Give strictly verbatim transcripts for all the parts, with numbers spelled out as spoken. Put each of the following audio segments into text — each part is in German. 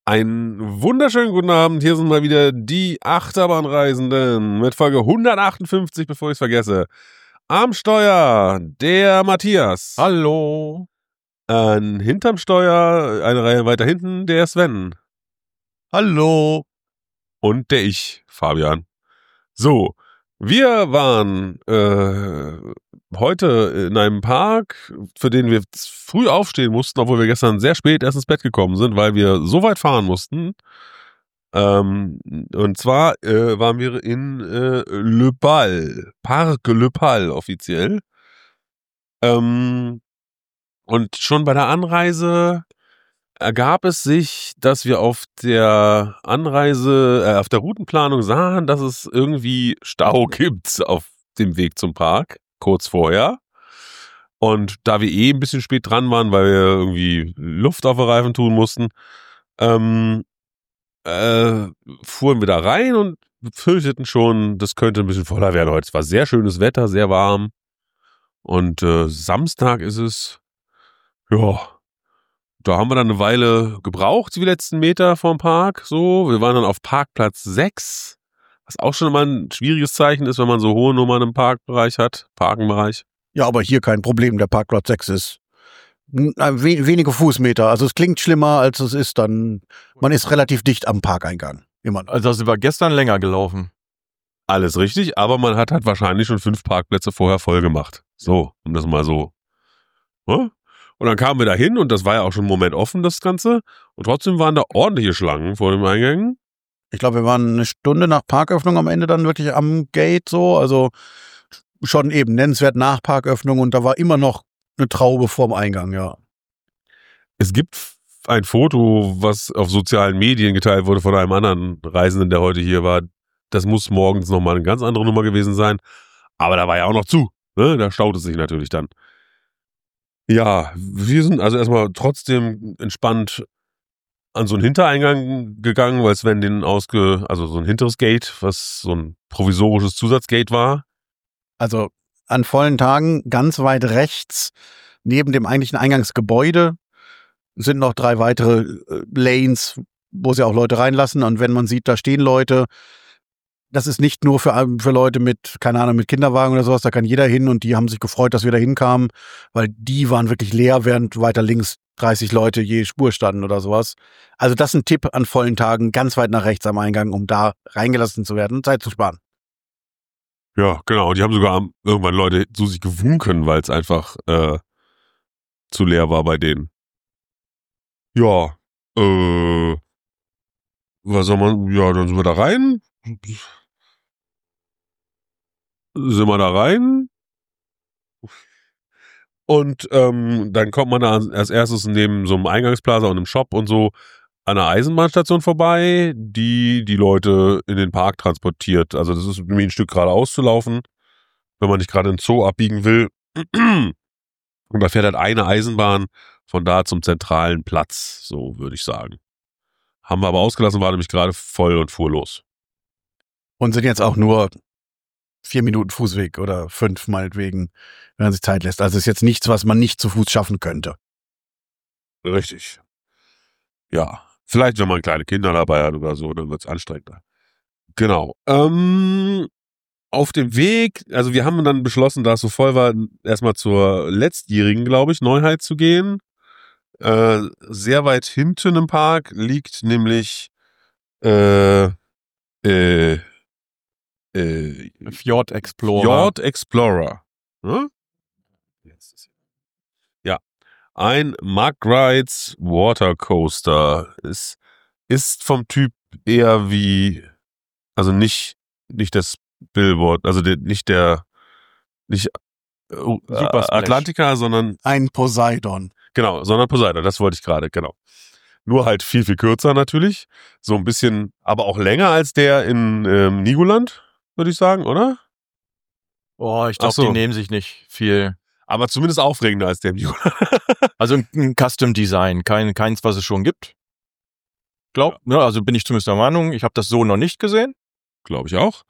Einen wunderschönen guten Abend. Hier sind mal wieder die Achterbahnreisenden mit Folge hundertachtundfünfzig, bevor ich es vergesse. Am Steuer der Matthias. Hallo. Äh, hinterm Steuer, eine Reihe weiter hinten, der Sven. Hallo. Und der ich, Fabian. So, wir waren äh, heute in einem Park, für den wir früh aufstehen mussten, obwohl wir gestern sehr spät erst ins Bett gekommen sind, weil wir so weit fahren mussten. Ähm, und zwar äh, waren wir in äh, Le Pal, Parc Le Pal offiziell. Ähm, und schon bei der Anreise ergab es sich, dass wir auf der Anreise, äh, auf der Routenplanung sahen, dass es irgendwie Stau gibt auf dem Weg zum Park, kurz vorher. Und da wir eh ein bisschen spät dran waren, weil wir irgendwie Luft auf den Reifen tun mussten, ähm, äh, fuhren wir da rein und befürchteten schon, das könnte ein bisschen voller werden heute. Es war sehr schönes Wetter, sehr warm. Und äh, Samstag ist es, ja, da haben wir dann eine Weile gebraucht, die letzten Meter vom Park. So, wir waren dann auf Parkplatz sechs, was auch schon mal ein schwieriges Zeichen ist, wenn man so hohe Nummern im Parkbereich hat, Parkenbereich. Ja, aber hier kein Problem, der Parkplatz sechs ist we- wenige Fußmeter. Also es klingt schlimmer, als es ist. Dann man ist relativ dicht am Parkeingang. Immer noch. Also das war gestern länger gelaufen. Alles richtig, aber man hat halt wahrscheinlich schon fünf Parkplätze vorher voll gemacht. So, um das mal so. Ne? Und dann kamen wir da hin und das war ja auch schon einen Moment offen, das Ganze. Und trotzdem waren da ordentliche Schlangen vor dem Eingang. Ich glaube, wir waren eine Stunde nach Parköffnung am Ende dann wirklich am Gate so. Also schon eben nennenswert nach Parköffnung und da war immer noch eine Traube vorm Eingang, ja. Es gibt ein Foto, was auf sozialen Medien geteilt wurde von einem anderen Reisenden, der heute hier war. Das muss morgens nochmal eine ganz andere Nummer gewesen sein. Aber da war ja auch noch zu. Ne? Da staut es sich natürlich dann. Ja, wir sind also erstmal trotzdem entspannt an so einen Hintereingang gegangen, weil Sven den ausge... Also so ein hinteres Gate, was so ein provisorisches Zusatzgate war. Also an vollen Tagen ganz weit rechts neben dem eigentlichen Eingangsgebäude sind noch drei weitere äh, Lanes, wo sie auch Leute reinlassen. Und wenn man sieht, da stehen Leute, das ist nicht nur für, für Leute mit, keine Ahnung, mit Kinderwagen oder sowas, da kann jeder hin und die haben sich gefreut, dass wir da hinkamen, weil die waren wirklich leer, während weiter links dreißig Leute je Spur standen oder sowas. Also das ist ein Tipp an vollen Tagen, ganz weit nach rechts am Eingang, um da reingelassen zu werden und Zeit zu sparen. Ja, genau. Und die haben sogar irgendwann Leute zu sich gewunken, weil es einfach äh, zu leer war bei denen. Ja, äh, was soll man, ja, dann sind wir da rein. Sind wir da rein. Und ähm, dann kommt man da als erstes neben so einem Eingangsplaza und einem Shop und so an einer Eisenbahnstation vorbei, die die Leute in den Park transportiert. Also das ist irgendwie ein Stück geradeaus zu laufen, wenn man nicht gerade in den Zoo abbiegen will. Und da fährt halt eine Eisenbahn von da zum zentralen Platz, so würde ich sagen. Haben wir aber ausgelassen, war nämlich gerade voll und fuhr los. Und sind jetzt auch nur vier Minuten Fußweg oder fünf meinetwegen, wenn man sich Zeit lässt. Also ist jetzt nichts, was man nicht zu Fuß schaffen könnte. Richtig. Ja, vielleicht, wenn man kleine Kinder dabei hat oder so, dann wird's anstrengender. Genau. Ähm, auf dem Weg, also wir haben dann beschlossen, da es so voll war, erstmal zur letztjährigen, glaube ich, Neuheit zu gehen. Äh, sehr weit hinten im Park liegt nämlich äh, äh, äh, Fjord Explorer. Fjord Explorer. Hm? Ja. Ein Mug Rides Water Coaster. Es ist vom Typ eher wie, also nicht, nicht das Billboard, also der, nicht der, nicht äh, Super Splash. Atlantica, sondern, Ein Poseidon. genau, sondern Poseidon, das wollte ich gerade, genau. Nur halt viel, viel kürzer natürlich. So ein bisschen, aber auch länger als der in ähm, Nigoland, würde ich sagen, oder? Oh, ich Ach glaube, so. die nehmen sich nicht viel. Aber zumindest aufregender als der im Nigoland. Also ein, ein Custom Design, kein, keins, was es schon gibt. Glaub, ne, also bin ich zumindest der Meinung, ich habe das so noch nicht gesehen. Glaube ich auch.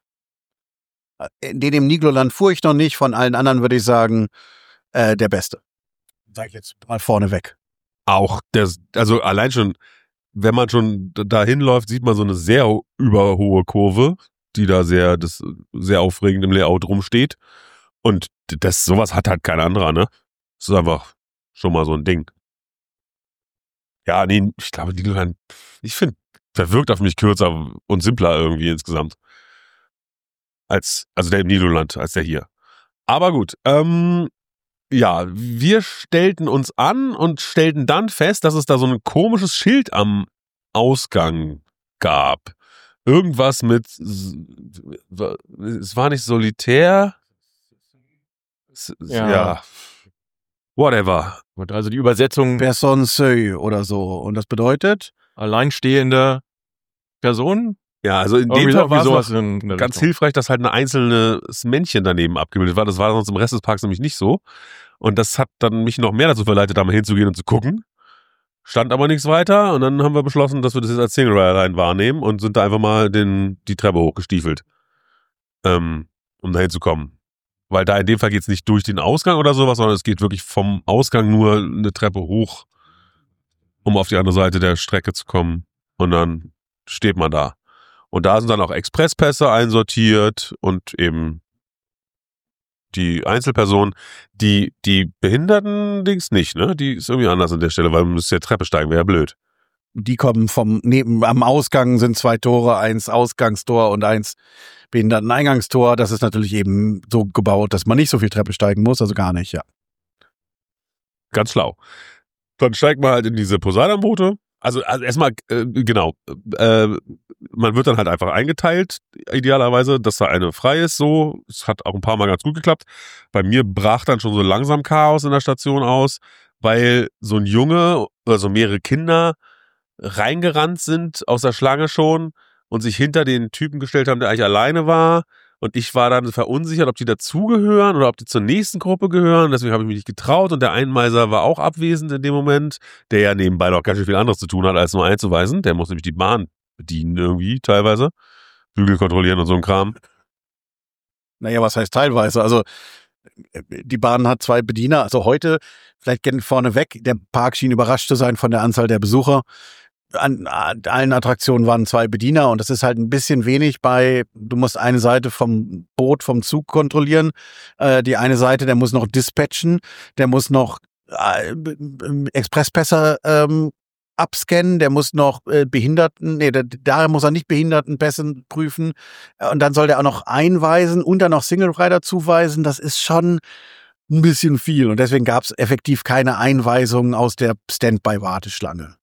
Den im Nigloland fuhr ich noch nicht. Von allen anderen würde ich sagen, äh, der Beste. Sag ich jetzt mal vorne weg. Auch der, also allein schon wenn man schon dahin läuft, sieht man so eine sehr überhohe Kurve, die da sehr, das sehr aufregend im Layout rumsteht. Und das, sowas hat halt kein anderer, ne? Das ist einfach schon mal so ein Ding. Ja, nee, ich glaube, die Leute, ich finde, der wirkt auf mich kürzer und simpler irgendwie insgesamt. Als, also der im Nidoland, als der hier. Aber gut, ähm, ja, wir stellten uns an und stellten dann fest, dass es da so ein komisches Schild am Ausgang gab. Irgendwas mit, es war nicht solitär. Ja. ja. Whatever. Und also die Übersetzung Person Seu oder so. Und das bedeutet? Alleinstehende Person? Ja, also in dem Fall war es ganz hilfreich, dass halt ein einzelnes Männchen daneben abgebildet war. Das war sonst im Rest des Parks nämlich nicht so. Und das hat dann mich noch mehr dazu verleitet, da mal hinzugehen und zu gucken. Stand aber nichts weiter und dann haben wir beschlossen, dass wir das jetzt als Single Rider Line wahrnehmen und sind da einfach mal den, die Treppe hochgestiefelt, ähm, um da hinzukommen. Weil da in dem Fall geht es nicht durch den Ausgang oder sowas, sondern es geht wirklich vom Ausgang nur eine Treppe hoch, um auf die andere Seite der Strecke zu kommen. Und dann steht man da. Und da sind dann auch Expresspässe einsortiert und eben die Einzelperson, die, die Behinderten-Dings nicht, ne? Die ist irgendwie anders an der Stelle, weil man müsste ja Treppe steigen, wäre ja blöd. Die kommen vom, neben, am Ausgang sind zwei Tore, eins Ausgangstor und eins Behinderten-Eingangstor. Das ist natürlich eben so gebaut, dass man nicht so viel Treppe steigen muss, also gar nicht, ja. Ganz schlau. Dann steigt man halt in diese Poseidon-Boote. Also, also erstmal, äh, genau, äh, man wird dann halt einfach eingeteilt, idealerweise, dass da eine frei ist, so. Es hat auch ein paar Mal ganz gut geklappt. Bei mir brach dann schon so langsam Chaos in der Station aus, weil so ein Junge, also mehrere Kinder reingerannt sind aus der Schlange schon und sich hinter den Typen gestellt haben, der eigentlich alleine war. Und ich war dann verunsichert, ob die dazugehören oder ob die zur nächsten Gruppe gehören. Deswegen habe ich mich nicht getraut. Und der Einmeiser war auch abwesend in dem Moment, der ja nebenbei noch ganz schön viel anderes zu tun hat, als nur einzuweisen. Der muss nämlich die Bahn bedienen irgendwie teilweise. Bügel kontrollieren und so ein Kram. Naja, was heißt teilweise? Also die Bahn hat zwei Bediener. Also heute, vielleicht vorneweg, der Park schien überrascht zu sein von der Anzahl der Besucher. An, an allen Attraktionen waren zwei Bediener und das ist halt ein bisschen wenig bei, du musst eine Seite vom Boot, vom Zug kontrollieren, äh, die eine Seite, der muss noch dispatchen, der muss noch äh, Expresspässe ähm, abscannen, der muss noch äh, Behinderten, nee, da, da muss er nicht Behindertenpässe prüfen und dann soll der auch noch einweisen und dann noch Single Rider zuweisen, das ist schon ein bisschen viel und deswegen gab es effektiv keine Einweisungen aus der Standby-Warteschlange.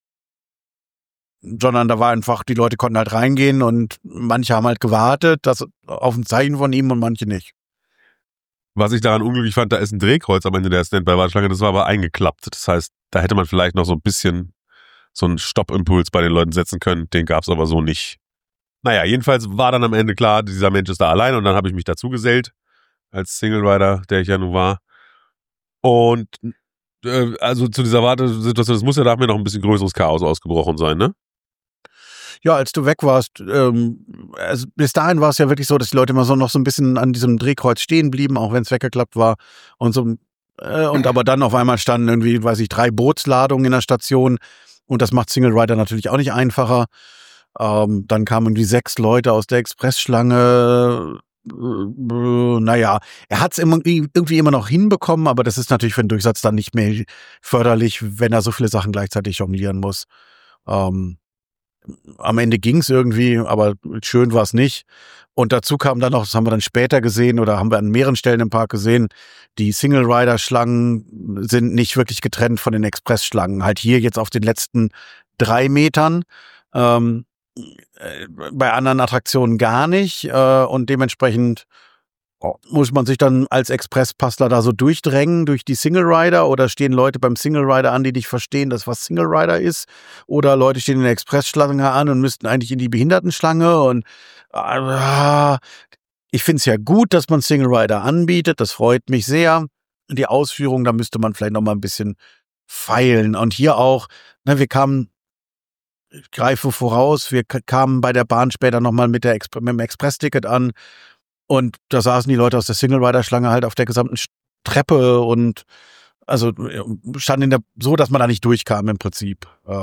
Sondern da war einfach, die Leute konnten halt reingehen und manche haben halt gewartet, das auf ein Zeichen von ihm und manche nicht. Was ich daran unglücklich fand, da ist ein Drehkreuz am Ende der Standby-Warteschlange, das war aber eingeklappt. Das heißt, da hätte man vielleicht noch so ein bisschen so einen Stoppimpuls bei den Leuten setzen können, den gab's aber so nicht. Naja, jedenfalls war dann am Ende klar, dieser Mensch ist da allein und dann habe ich mich dazu gesellt, als Single Rider, der ich ja nun war. Und äh, also zu dieser Wartesituation, das muss ja da mir noch ein bisschen größeres Chaos ausgebrochen sein, ne? Ja, als du weg warst, ähm, also bis dahin war es ja wirklich so, dass die Leute immer so noch so ein bisschen an diesem Drehkreuz stehen blieben, auch wenn es weggeklappt war und so äh, und aber dann auf einmal standen irgendwie, weiß ich, drei Bootsladungen in der Station und das macht Single Rider natürlich auch nicht einfacher. Ähm, dann kamen irgendwie sechs Leute aus der Expressschlange. Äh, äh, naja, er hat es irgendwie, irgendwie immer noch hinbekommen, aber das ist natürlich für den Durchsatz dann nicht mehr förderlich, wenn er so viele Sachen gleichzeitig jonglieren muss. Ähm, Am Ende ging es irgendwie, aber schön war es nicht. Und dazu kam dann noch, das haben wir dann später gesehen oder haben wir an mehreren Stellen im Park gesehen, die Single-Rider-Schlangen sind nicht wirklich getrennt von den Express-Schlangen. Halt hier jetzt auf den letzten drei Metern. Ähm, bei anderen Attraktionen gar nicht. Äh, und dementsprechend muss man sich dann als Expresspassler da so durchdrängen durch die Single Rider oder stehen Leute beim Single Rider an, die nicht verstehen, dass was Single Rider ist oder Leute stehen in der Expressschlange an und müssten eigentlich in die Behindertenschlange und äh, ich finde es ja gut, dass man Single Rider anbietet, das freut mich sehr. Die Ausführung, da müsste man vielleicht noch mal ein bisschen feilen und hier auch, ne, wir kamen ich greife voraus, wir kamen bei der Bahn später noch mal mit, der Exp- mit dem Express-Ticket an. Und da saßen die Leute aus der Single-Rider-Schlange halt auf der gesamten Treppe und also standen in der, so, dass man da nicht durchkam im Prinzip. Ähm,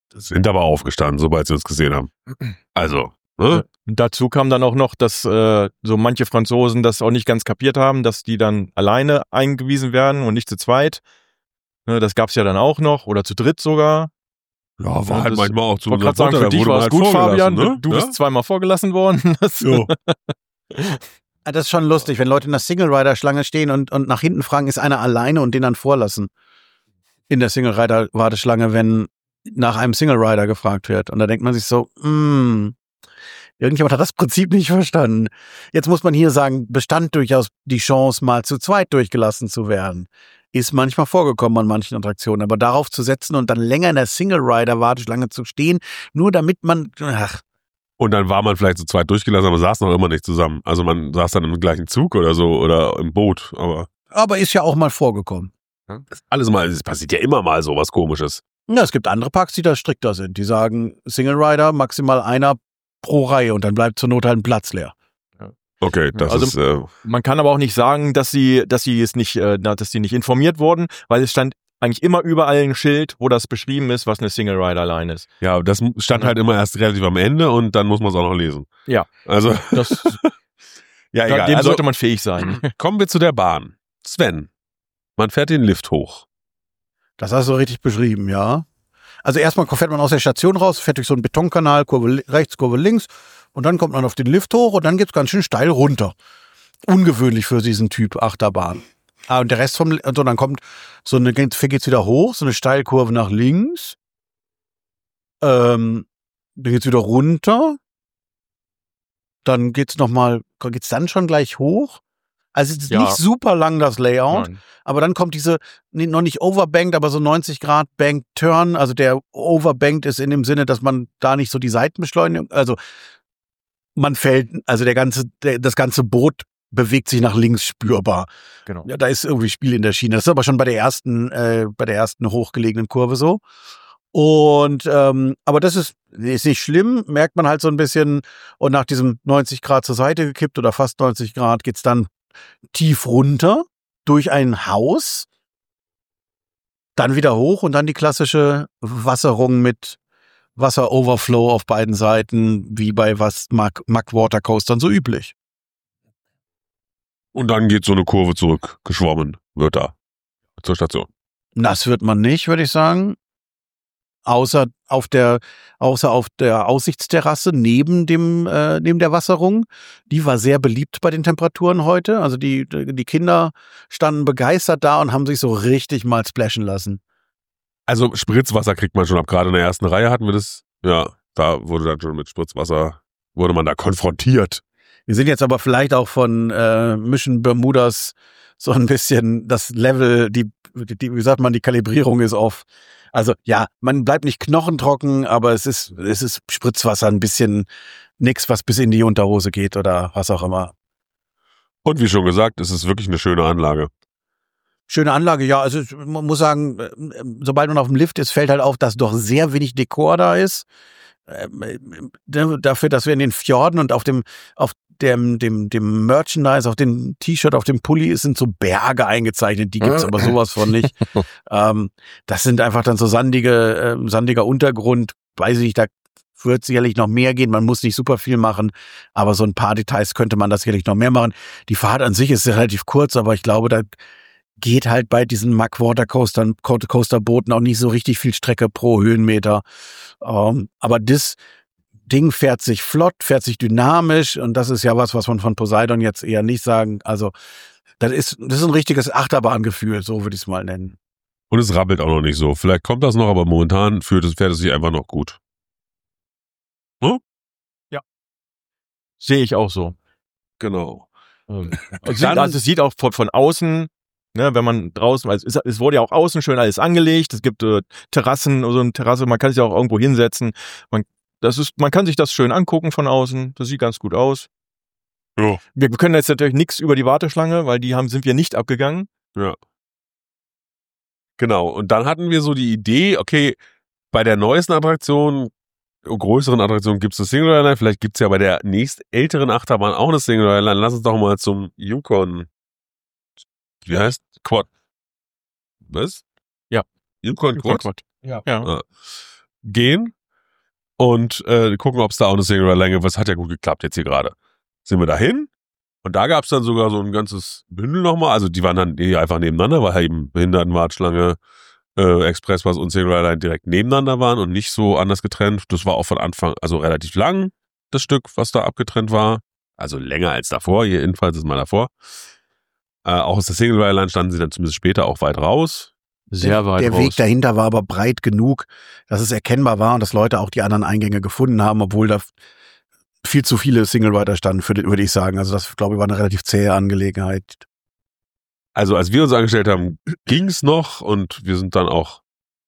Sind aber aufgestanden, sobald sie uns gesehen haben. Also, ne? Dazu kam dann auch noch, dass äh, so manche Franzosen das auch nicht ganz kapiert haben, dass die dann alleine eingewiesen werden und nicht zu zweit. Ne, das gab's ja dann auch noch oder zu dritt sogar. Ja, war Ja, halt das- manchmal auch zu Ich wollte unserem gerade sagen, Vorteil, für da dich wurde war man es halt gut, vorgelassen, Fabian. ne? Du bist Ja? zweimal vorgelassen worden. Das, Jo. Ah, Das ist schon lustig, wenn Leute in der Single-Rider-Schlange stehen und, und nach hinten fragen, ist einer alleine und den dann vorlassen. In der Single-Rider-Warteschlange, wenn nach einem Single-Rider gefragt wird. Und da denkt man sich so, hm, irgendjemand hat das Prinzip nicht verstanden. Jetzt muss man hier sagen, bestand durchaus die Chance, mal zu zweit durchgelassen zu werden. Ist manchmal vorgekommen an manchen Attraktionen. Aber darauf zu setzen und dann länger in der Single-Rider-Warteschlange zu stehen, nur damit man, ach, Und dann war man vielleicht zu zweit durchgelassen, aber saß noch immer nicht zusammen. Also man saß dann im gleichen Zug oder so oder im Boot. Aber aber ist ja auch mal vorgekommen. alles mal, es passiert ja immer mal so was Komisches. Ja, es gibt andere Parks, die da strikter sind. Die sagen, Single Rider, maximal einer pro Reihe und dann bleibt zur Not halt ein Platz leer. Okay, das Also- ist, äh, Man kann aber auch nicht sagen, dass sie, dass sie es nicht, äh, dass sie nicht informiert wurden, weil es stand eigentlich immer überall ein Schild, wo das beschrieben ist, was eine Single Rider Line ist. ja, das stand halt immer erst relativ am Ende und dann muss man es auch noch lesen. Ja. Also, Das, ja, egal. dem Also, sollte man fähig sein. kommen wir zu der Bahn. Sven, man fährt den Lift hoch. Das hast du richtig beschrieben, ja. Also erstmal fährt man aus der Station raus, fährt durch so einen Betonkanal, Kurve li- rechts, Kurve links und dann kommt man auf den Lift hoch und dann geht's ganz schön steil runter. Ungewöhnlich für diesen Typ Achterbahn. Ah, und der Rest vom, also dann kommt so eine, geht's wieder hoch, so eine Steilkurve nach links. Ähm, dann geht's wieder runter. Dann geht's nochmal, geht's dann schon gleich hoch? Also es ist Ja. nicht super lang, das Layout. Nein. Aber dann kommt diese, nee, noch nicht overbanked, aber so neunzig Grad Bank Turn. Also der overbanked ist in dem Sinne, dass man da nicht so die Seitenbeschleunigung, also man fällt, also der ganze, der, das ganze Boot bewegt sich nach links spürbar. Genau. Ja, da ist irgendwie Spiel in der Schiene. Das ist aber schon bei der ersten, äh, bei der ersten hochgelegenen Kurve so. Und ähm, aber das ist, ist nicht schlimm, merkt man halt so ein bisschen. Und nach diesem neunzig Grad zur Seite gekippt oder fast neunzig Grad geht's dann tief runter durch ein Haus, dann wieder hoch und dann die klassische Wasserung mit Wasseroverflow auf beiden Seiten, wie bei was Mack Mack Water Coastern so üblich. Und dann geht so eine Kurve zurück, geschwommen wird da zur Station. Nass wird man nicht, würde ich sagen. Außer auf der, außer auf der Aussichtsterrasse neben dem, äh, neben der Wasserung. Die war sehr beliebt bei den Temperaturen heute. Also die, die Kinder standen begeistert da und haben sich so richtig mal splashen lassen. Also Spritzwasser kriegt man schon ab. Gerade in der ersten Reihe hatten wir das. Ja, da wurde dann schon mit Spritzwasser, wurde man da konfrontiert. Wir sind jetzt aber vielleicht auch von äh, Mission Bermudas so ein bisschen das Level, die, die, wie sagt man, die Kalibrierung ist off. Also ja, man bleibt nicht knochentrocken, aber es ist, es ist Spritzwasser, ein bisschen nix, was bis in die Unterhose geht oder was auch immer. Und wie schon gesagt, es ist wirklich eine schöne Anlage. Schöne Anlage, ja. Also man muss sagen, äh, sobald man auf dem Lift ist, fällt halt auf, dass doch sehr wenig Dekor da ist. Ähm, äh, dafür, dass wir in den Fjorden und auf dem, auf dem, dem, dem Merchandise, auf dem T-Shirt, auf dem Pulli sind so Berge eingezeichnet. Die gibt's aber sowas von nicht. ähm, das sind einfach dann so sandige, äh, sandiger Untergrund. Weiß ich nicht, da wird sicherlich noch mehr gehen. Man muss nicht super viel machen, aber so ein paar Details könnte man das sicherlich noch mehr machen. Die Fahrt an sich ist relativ kurz, aber ich glaube, da geht halt bei diesen Mack Water Coastern, Coaster Booten auch nicht so richtig viel Strecke pro Höhenmeter. Ähm, aber das Ding fährt sich flott, fährt sich dynamisch und das ist ja was, was man von Poseidon jetzt eher nicht sagen. Also das ist, das ist ein richtiges Achterbahngefühl, so würde ich es mal nennen. Und es rabbelt auch noch nicht so. Vielleicht kommt das noch, aber momentan führt es, fährt es sich einfach noch gut. Sehe ich auch so. Genau. Ähm, Also, Dann- also es sieht auch von, von außen, ne, wenn man draußen, also es, es wurde ja auch außen schön alles angelegt. Es gibt äh, Terrassen, so eine Terrasse, man kann sich auch irgendwo hinsetzen. Man, das ist, man kann sich das schön angucken von außen. Das sieht ganz gut aus. Ja. Wir, wir können jetzt natürlich nichts über die Warteschlange, weil die haben, sind wir nicht abgegangen. Ja. Genau. Und dann hatten wir so die Idee, okay, bei der neuesten Attraktion, größeren Attraktion gibt es eine Single Rider Line, vielleicht gibt es ja bei der nächst älteren Achterbahn auch eine Single Rider Line. Lass uns doch mal zum Yukon, wie heißt? Quad. Was? Ja. Yukon Quad? Quad. Ja. Ja. Ah. gehen und äh, gucken, ob es da auch eine Single-Rider-Line gibt. Was hat ja gut geklappt jetzt hier gerade. Sind wir dahin und da gab es dann sogar so ein ganzes Bündel nochmal. Also die waren dann eh einfach nebeneinander, weil eben Behindertenwarteschlange, äh, Expressbus und Single-Rider-Line direkt nebeneinander waren und nicht so anders getrennt. Das war auch von Anfang, also relativ lang, das Stück, was da abgetrennt war. Also länger als davor, hier jedenfalls ist mal davor. Äh, auch aus der Single-Rider-Line standen sie dann zumindest später auch weit raus. Sehr weit Der raus. Weg dahinter war aber breit genug, dass es erkennbar war und dass Leute auch die anderen Eingänge gefunden haben, obwohl da viel zu viele Single-Rider standen, würde ich sagen. Also das, glaube ich, war eine relativ zähe Angelegenheit. Also als wir uns angestellt haben, ging's noch und wir sind dann auch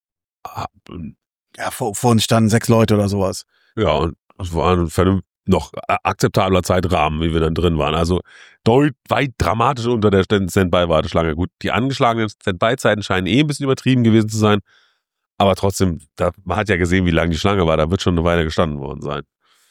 Ja, vor, vor uns standen sechs Leute oder sowas. ja, und es war ein vernünftig noch akzeptabler Zeitrahmen, wie wir dann drin waren. Also deut, weit dramatisch unter der Standby-Warteschlange. Gut, die angeschlagenen Standby-Zeiten scheinen eh ein bisschen übertrieben gewesen zu sein, aber trotzdem, da, man hat ja gesehen, wie lang die Schlange war, da wird schon eine Weile gestanden worden sein.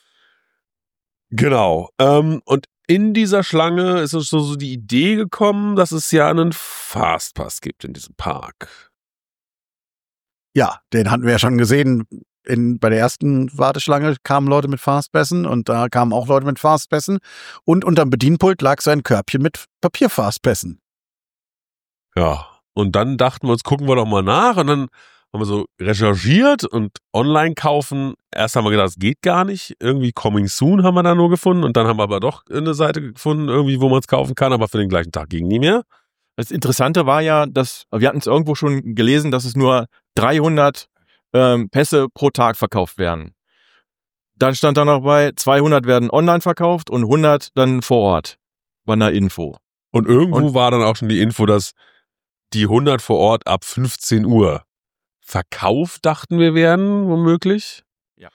Genau, ähm, und in dieser Schlange ist uns so, so die Idee gekommen, dass es ja einen Fastpass gibt in diesem Park. Ja, den hatten wir ja schon gesehen. In, bei der ersten Warteschlange kamen Leute mit Fastpässen und da kamen auch Leute mit Fastpässen. Und unterm Bedienpult lag so ein Körbchen mit Papierfastpässen. Ja, und dann dachten wir uns, gucken wir doch mal nach und dann haben wir so recherchiert und online kaufen. Erst haben wir gedacht, es geht gar nicht. Irgendwie Coming Soon haben wir da nur gefunden und dann haben wir aber doch eine Seite gefunden, irgendwie, wo man es kaufen kann, aber für den gleichen Tag ging nie mehr. Das Interessante war ja, dass wir hatten es irgendwo schon gelesen, dass es nur dreihundert ähm, Pässe pro Tag verkauft werden. Dann stand da noch bei, zweihundert werden online verkauft und hundert dann vor Ort. War eine Info. Und irgendwo Und- war dann auch schon die Info, dass die hundert vor Ort ab fünfzehn Uhr verkauft, dachten wir, werden womöglich. Ja.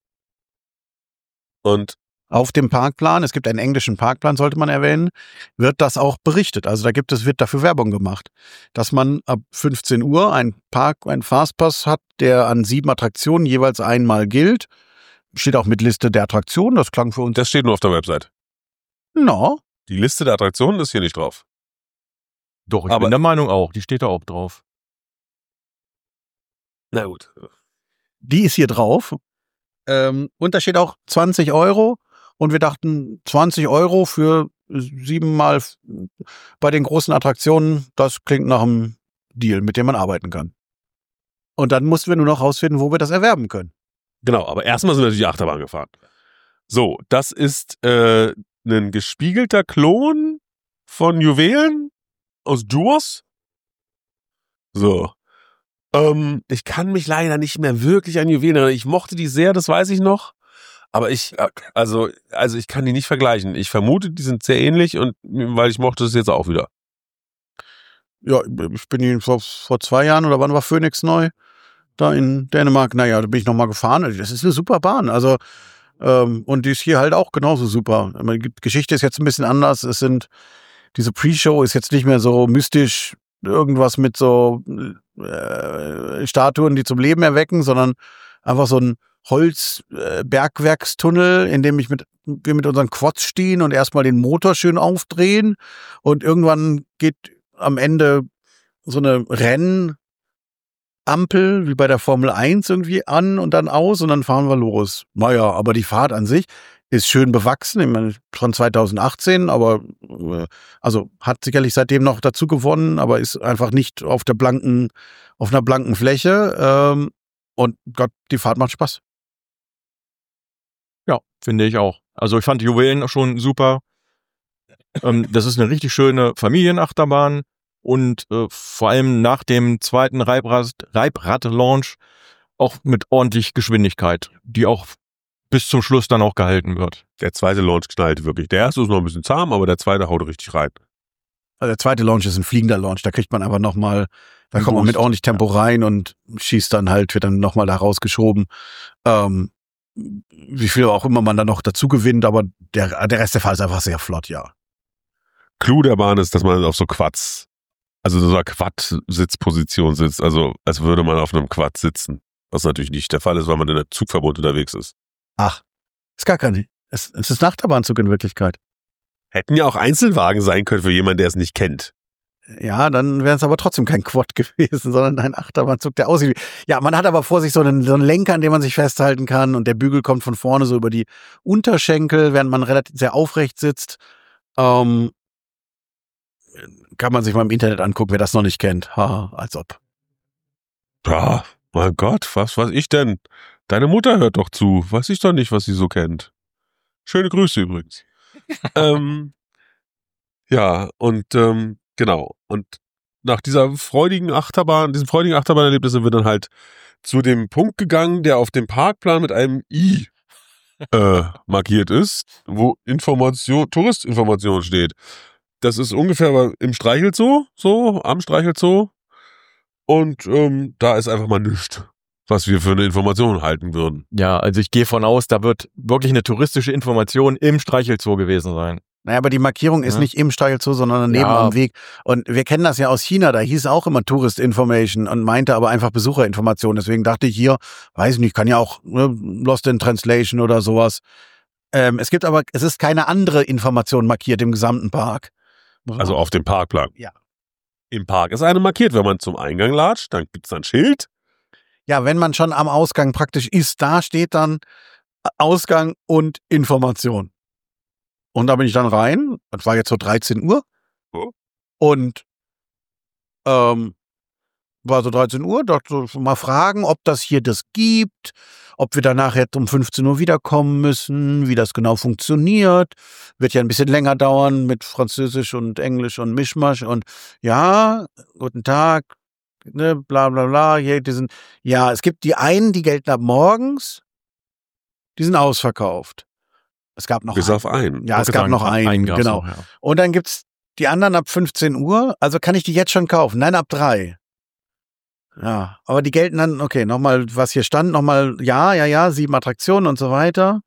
Und Auf dem Parkplan, es gibt einen englischen Parkplan, sollte man erwähnen, wird das auch berichtet. Also da gibt es, wird dafür Werbung gemacht, dass man ab fünfzehn Uhr einen Park, einen Fastpass hat, der an sieben Attraktionen jeweils einmal gilt. Steht auch mit Liste der Attraktionen, das klang für uns. das steht nur auf der Website. No. Die Liste der Attraktionen ist hier nicht drauf. Doch, ich Aber- bin der Meinung auch. Die steht da auch drauf. Na gut. Die ist hier drauf. Ähm, und da steht auch zwanzig Euro. Und wir dachten, zwanzig Euro für siebenmal f- bei den großen Attraktionen, das klingt nach einem Deal, mit dem man arbeiten kann. Und dann mussten wir nur noch rausfinden, wo wir das erwerben können. Genau, aber erstmal sind wir natürlich Achterbahn gefahren. So, das ist äh, ein gespiegelter Klon von Juwelen aus Jaws. So. Ähm, ich kann mich leider nicht mehr wirklich an Juwelen erinnern. Ich mochte die sehr, das weiß ich noch. Aber ich, also, also ich kann die nicht vergleichen. Ich vermute, die sind sehr ähnlich und weil ich mochte es jetzt auch wieder. Ja, ich bin hier vor, vor zwei Jahren oder wann war Phoenix neu? Da in Dänemark. Naja, da bin ich nochmal gefahren. Das ist eine super Bahn. Also, ähm, und die ist hier halt auch genauso super. Die Geschichte ist jetzt ein bisschen anders. Es sind, diese Pre-Show ist jetzt nicht mehr so mystisch, irgendwas mit so äh, Statuen, die zum Leben erwecken, sondern einfach so ein Holz-Bergwerkstunnel, in dem ich mit, wir mit unseren Quads stehen und erstmal den Motor schön aufdrehen und irgendwann geht am Ende so eine Rennampel wie bei der Formel eins irgendwie an und dann aus und dann fahren wir los. Naja, aber die Fahrt an sich ist schön bewachsen, ich meine, von zweitausendachtzehn, aber äh, also hat sicherlich seitdem noch dazu gewonnen, aber ist einfach nicht auf der blanken, auf einer blanken Fläche. Ähm, und Gott, die Fahrt macht Spaß. Ja, finde ich auch. Also ich fand die Juwelen schon super. ähm, das ist eine richtig schöne Familienachterbahn und äh, vor allem nach dem zweiten Reibrad, Reibrad-Launch auch mit ordentlich Geschwindigkeit, die auch bis zum Schluss dann auch gehalten wird. Der zweite Launch knallt wirklich. Der erste ist noch ein bisschen zahm, aber der zweite haut richtig rein. Also der zweite Launch ist ein fliegender Launch, da kriegt man aber nochmal, da Ein kommt man mit Boost. ordentlich Tempo rein und schießt dann halt, wird dann nochmal da rausgeschoben. Ähm, wie viel auch immer man dann noch dazu gewinnt, aber der, der Rest der Fahrt ist einfach sehr flott, ja. Clou der Bahn ist, dass man auf so Quads, also so einer Quad-Sitzposition sitzt, also als würde man auf einem Quad sitzen. Was natürlich nicht der Fall ist, weil man in der Zugverbund unterwegs ist. Ach, ist gar keine, es, es ist ein Achterbahnzug in Wirklichkeit. Hätten ja auch Einzelwagen sein können für jemanden, der es nicht kennt. Ja, dann wäre es aber trotzdem kein Quad gewesen, sondern ein Achterbahnzug, der aussieht wie... Ja, man hat aber vor sich so einen, so einen Lenker, an dem man sich festhalten kann und der Bügel kommt von vorne so über die Unterschenkel, während man relativ sehr aufrecht sitzt. Ähm, kann man sich mal im Internet angucken, wer das noch nicht kennt. Ha, als ob. Ja, mein Gott, was weiß ich denn? Deine Mutter hört doch zu. Weiß ich doch nicht, was sie so kennt. Schöne Grüße übrigens. ähm, ja, und ähm, genau. Und nach dieser freudigen Achterbahn, diesem freudigen Achterbahnerlebnis sind wir dann halt zu dem Punkt gegangen, der auf dem Parkplan mit einem I äh, markiert ist, wo Information, Touristinformation steht. Das ist ungefähr im Streichelzoo, so, am Streichelzoo. Und ähm, da ist einfach mal nichts, was wir für eine Information halten würden. Ja, also ich gehe von aus, da wird wirklich eine touristische Information im Streichelzoo gewesen sein. Naja, aber die Markierung ist Ja. nicht im Streichelzoo, sondern daneben Ja. am Weg. Und wir kennen das ja aus China, da hieß auch immer Tourist Information und meinte aber einfach Besucherinformation. Deswegen dachte ich hier, weiß ich nicht, kann ja auch ne, Lost in Translation oder sowas. Ähm, es gibt aber, es ist keine andere Information markiert im gesamten Park. Muss man- Also auf dem Parkplan. Ja. Im Park ist eine markiert. Wenn man zum Eingang latscht, dann gibt's ein Schild. Ja, wenn man schon am Ausgang praktisch ist, da steht dann Ausgang und Information. Und da bin ich dann rein, das war jetzt so dreizehn Uhr. Oh. Und ähm, war so dreizehn Uhr, dachte so, mal fragen, ob das hier das gibt, ob wir danach jetzt um fünfzehn Uhr wiederkommen müssen, wie das genau funktioniert. Wird ja ein bisschen länger dauern mit Französisch und Englisch und Mischmasch und ja, guten Tag, ne, bla bla bla, hier, die sind, ja, es gibt die einen, die gelten ab morgens, die sind ausverkauft. Es gab noch Bis einen. auf einen. Ja, es gab noch einen, gab's genau. noch, ja. Und dann gibt's die anderen ab fünfzehn Uhr. Also kann ich die jetzt schon kaufen? Nein, ab drei. Ja, aber die gelten dann, okay, nochmal, was hier stand, nochmal, ja, ja, ja, sieben Attraktionen und so weiter.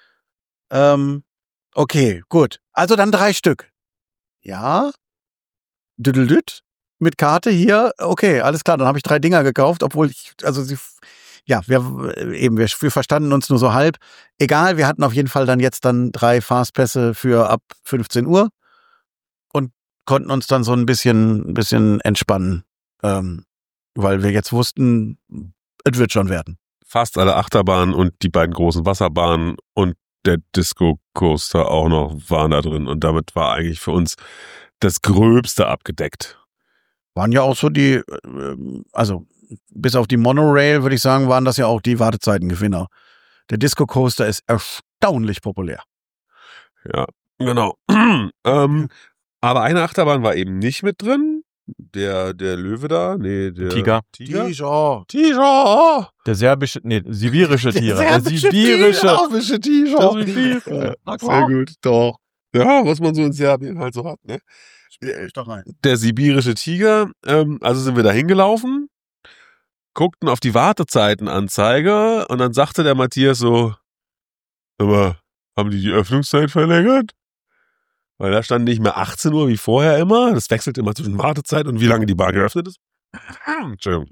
Ähm, okay, gut. Also dann drei Stück. Ja. Düdeldüt. Mit Karte hier. Okay, alles klar, dann habe ich drei Dinger gekauft, obwohl ich, also sie, ja, wir eben, wir, wir verstanden uns nur so halb. Egal, wir hatten auf jeden Fall dann jetzt dann drei Fastpässe für ab fünfzehn Uhr und konnten uns dann so ein bisschen, ein bisschen entspannen, ähm, weil wir jetzt wussten, es wird schon werden. Fast alle Achterbahnen und die beiden großen Wasserbahnen und der Disco-Coaster auch noch waren da drin. Und damit war eigentlich für uns das Gröbste abgedeckt. Waren ja auch so die, äh, also bis auf die Monorail, würde ich sagen, waren das ja auch die Wartezeitengewinner. Der Disco Coaster ist erstaunlich populär. Ja, genau. ähm, aber eine Achterbahn war eben nicht mit drin. Der, der Löwe da, nee, der Tiger. Tiger? Tiger. Tiger! Der serbische, nee, sibirische Tiger. Der serbische sibirische. Tiger. Tiger. Der Tiger. Ja, Sehr gut, doch. Ja, was man so in Serbien halt so hat, ne? Ich doch rein. Der sibirische Tiger, ähm, also sind wir da hingelaufen, guckten auf die Wartezeitenanzeige und dann sagte der Matthias so, aber haben die die Öffnungszeit verlängert? Weil da stand nicht mehr achtzehn Uhr wie vorher immer, das wechselt immer zwischen Wartezeit und wie lange die Bahn geöffnet ist. Entschuldigung.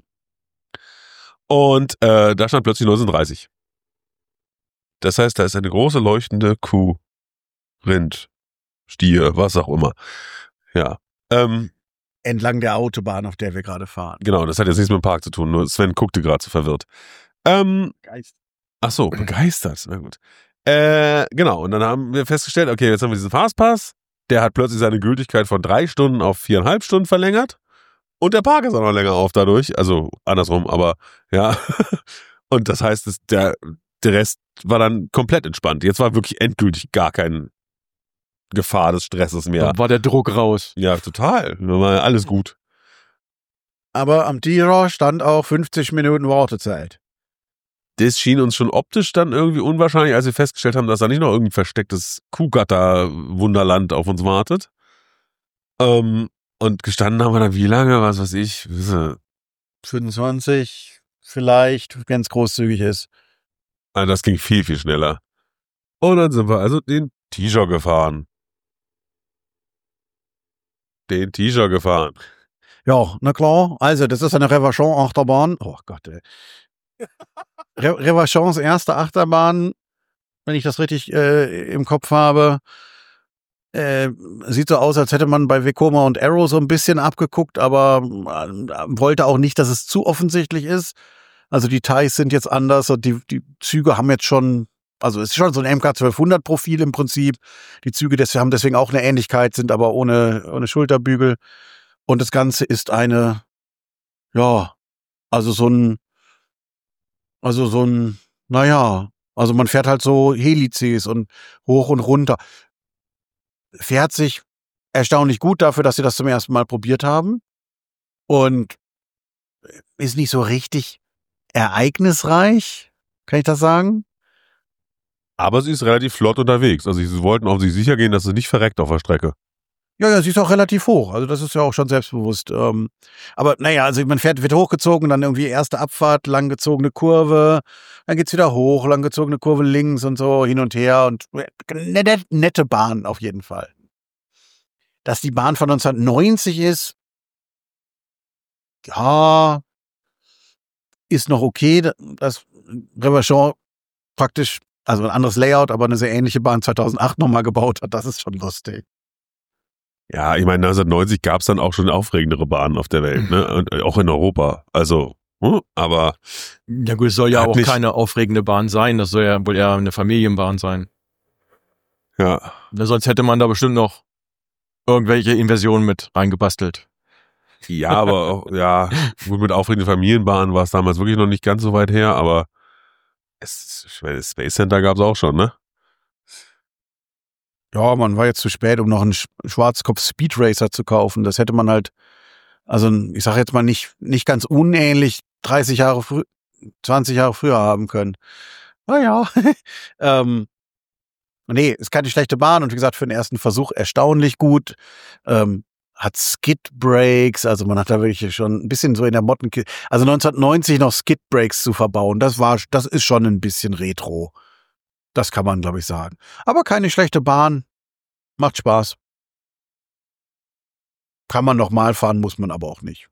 Und äh, da stand plötzlich neunzehn Uhr dreißig. Das heißt, da ist eine große leuchtende Kuh, Rind, Stier, was auch immer. Ja. Ähm, Entlang der Autobahn, auf der wir gerade fahren. genau, das hat jetzt nichts mit dem Park zu tun, nur Sven guckte gerade so verwirrt. Ähm, Geist. ach so, begeistert, na gut. Äh, genau, und dann haben wir festgestellt, okay, jetzt haben wir diesen Fastpass, der hat plötzlich seine Gültigkeit von drei Stunden auf viereinhalb Stunden verlängert und der Park ist auch noch länger auf dadurch, also andersrum, aber ja. Und das heißt, dass der, der Rest war dann komplett entspannt. Jetzt war wirklich endgültig gar keine Gefahr des Stresses mehr. Da war der Druck raus. Ja, total. Da war alles gut. Aber am Tiger stand auch fünfzig Minuten Wartezeit. Das schien uns schon optisch dann irgendwie unwahrscheinlich, als wir festgestellt haben, dass da nicht noch irgendein verstecktes Kuhgatter-Wunderland auf uns wartet. Ähm, und gestanden haben wir dann wie lange, was weiß ich, fünfundzwanzig vielleicht, wenn es großzügig ist. also das ging viel, viel schneller. Und dann sind wir also den Tiger gefahren. Den Tiger gefahren. Ja, na klar. Also, das ist eine Revachon-Achterbahn. Oh Gott, ey. Re Revachons erste Achterbahn, wenn ich das richtig äh, im Kopf habe. Äh, sieht so aus, als hätte man bei Vekoma und Arrow so ein bisschen abgeguckt, aber äh, wollte auch nicht, dass es zu offensichtlich ist. Also die Ties sind jetzt anders und die, die Züge haben jetzt schon, also es ist schon so ein M K zwölfhundert Profil im Prinzip. Die Züge des, haben deswegen auch eine Ähnlichkeit, sind aber ohne, ohne Schulterbügel. Und das Ganze ist eine, ja, also so ein, also so ein, naja, also man fährt halt so Helices und hoch und runter. Fährt sich erstaunlich gut dafür, dass sie das zum ersten Mal probiert haben. Und ist nicht so richtig ereignisreich, kann ich das sagen? Aber sie ist relativ flott unterwegs. Also sie wollten auf sich sicher gehen, dass sie nicht verreckt auf der Strecke. Ja, ja, sie ist auch relativ hoch. Also das ist ja auch schon selbstbewusst. Ähm, aber naja, also man fährt, wird hochgezogen, dann irgendwie erste Abfahrt, langgezogene Kurve, dann geht's wieder hoch, langgezogene Kurve links und so hin und her und nette, nette Bahn auf jeden Fall. Dass die Bahn von neunzehnhundertneunzig ist, ja, ist noch okay. Das Reverchon praktisch, also ein anderes Layout, aber eine sehr ähnliche Bahn zweitausendacht nochmal gebaut hat, das ist schon lustig. Ja, ich meine, neunzehnhundertneunzig gab es dann auch schon aufregendere Bahnen auf der Welt, ne? Und auch in Europa. Also, hm, aber. Ja gut, es soll ja auch nicht keine aufregende Bahn sein. Das soll ja wohl eher eine Familienbahn sein. Ja. Sonst hätte man da bestimmt noch irgendwelche Inversionen mit reingebastelt. Ja, aber auch, ja, gut, mit aufregenden Familienbahnen war es damals wirklich noch nicht ganz so weit her, aber es, ich meine, das Space Center gab es auch schon, ne? Ja, man war jetzt zu spät, um noch einen Schwarzkopf Speed Racer zu kaufen. Das hätte man halt, also ich sage jetzt mal nicht nicht ganz unähnlich dreißig Jahre früher, zwanzig Jahre früher haben können. Naja, ähm, nee, ist keine schlechte Bahn und wie gesagt, für den ersten Versuch erstaunlich gut. Ähm, hat Skid Brakes, also man hat da wirklich schon ein bisschen so in der Mottenkiste, also neunzehnhundertneunzig noch Skid Brakes zu verbauen, das war, das ist schon ein bisschen retro. Das kann man, glaube ich, sagen. Aber keine schlechte Bahn. Macht Spaß. Kann man noch mal fahren, muss man aber auch nicht.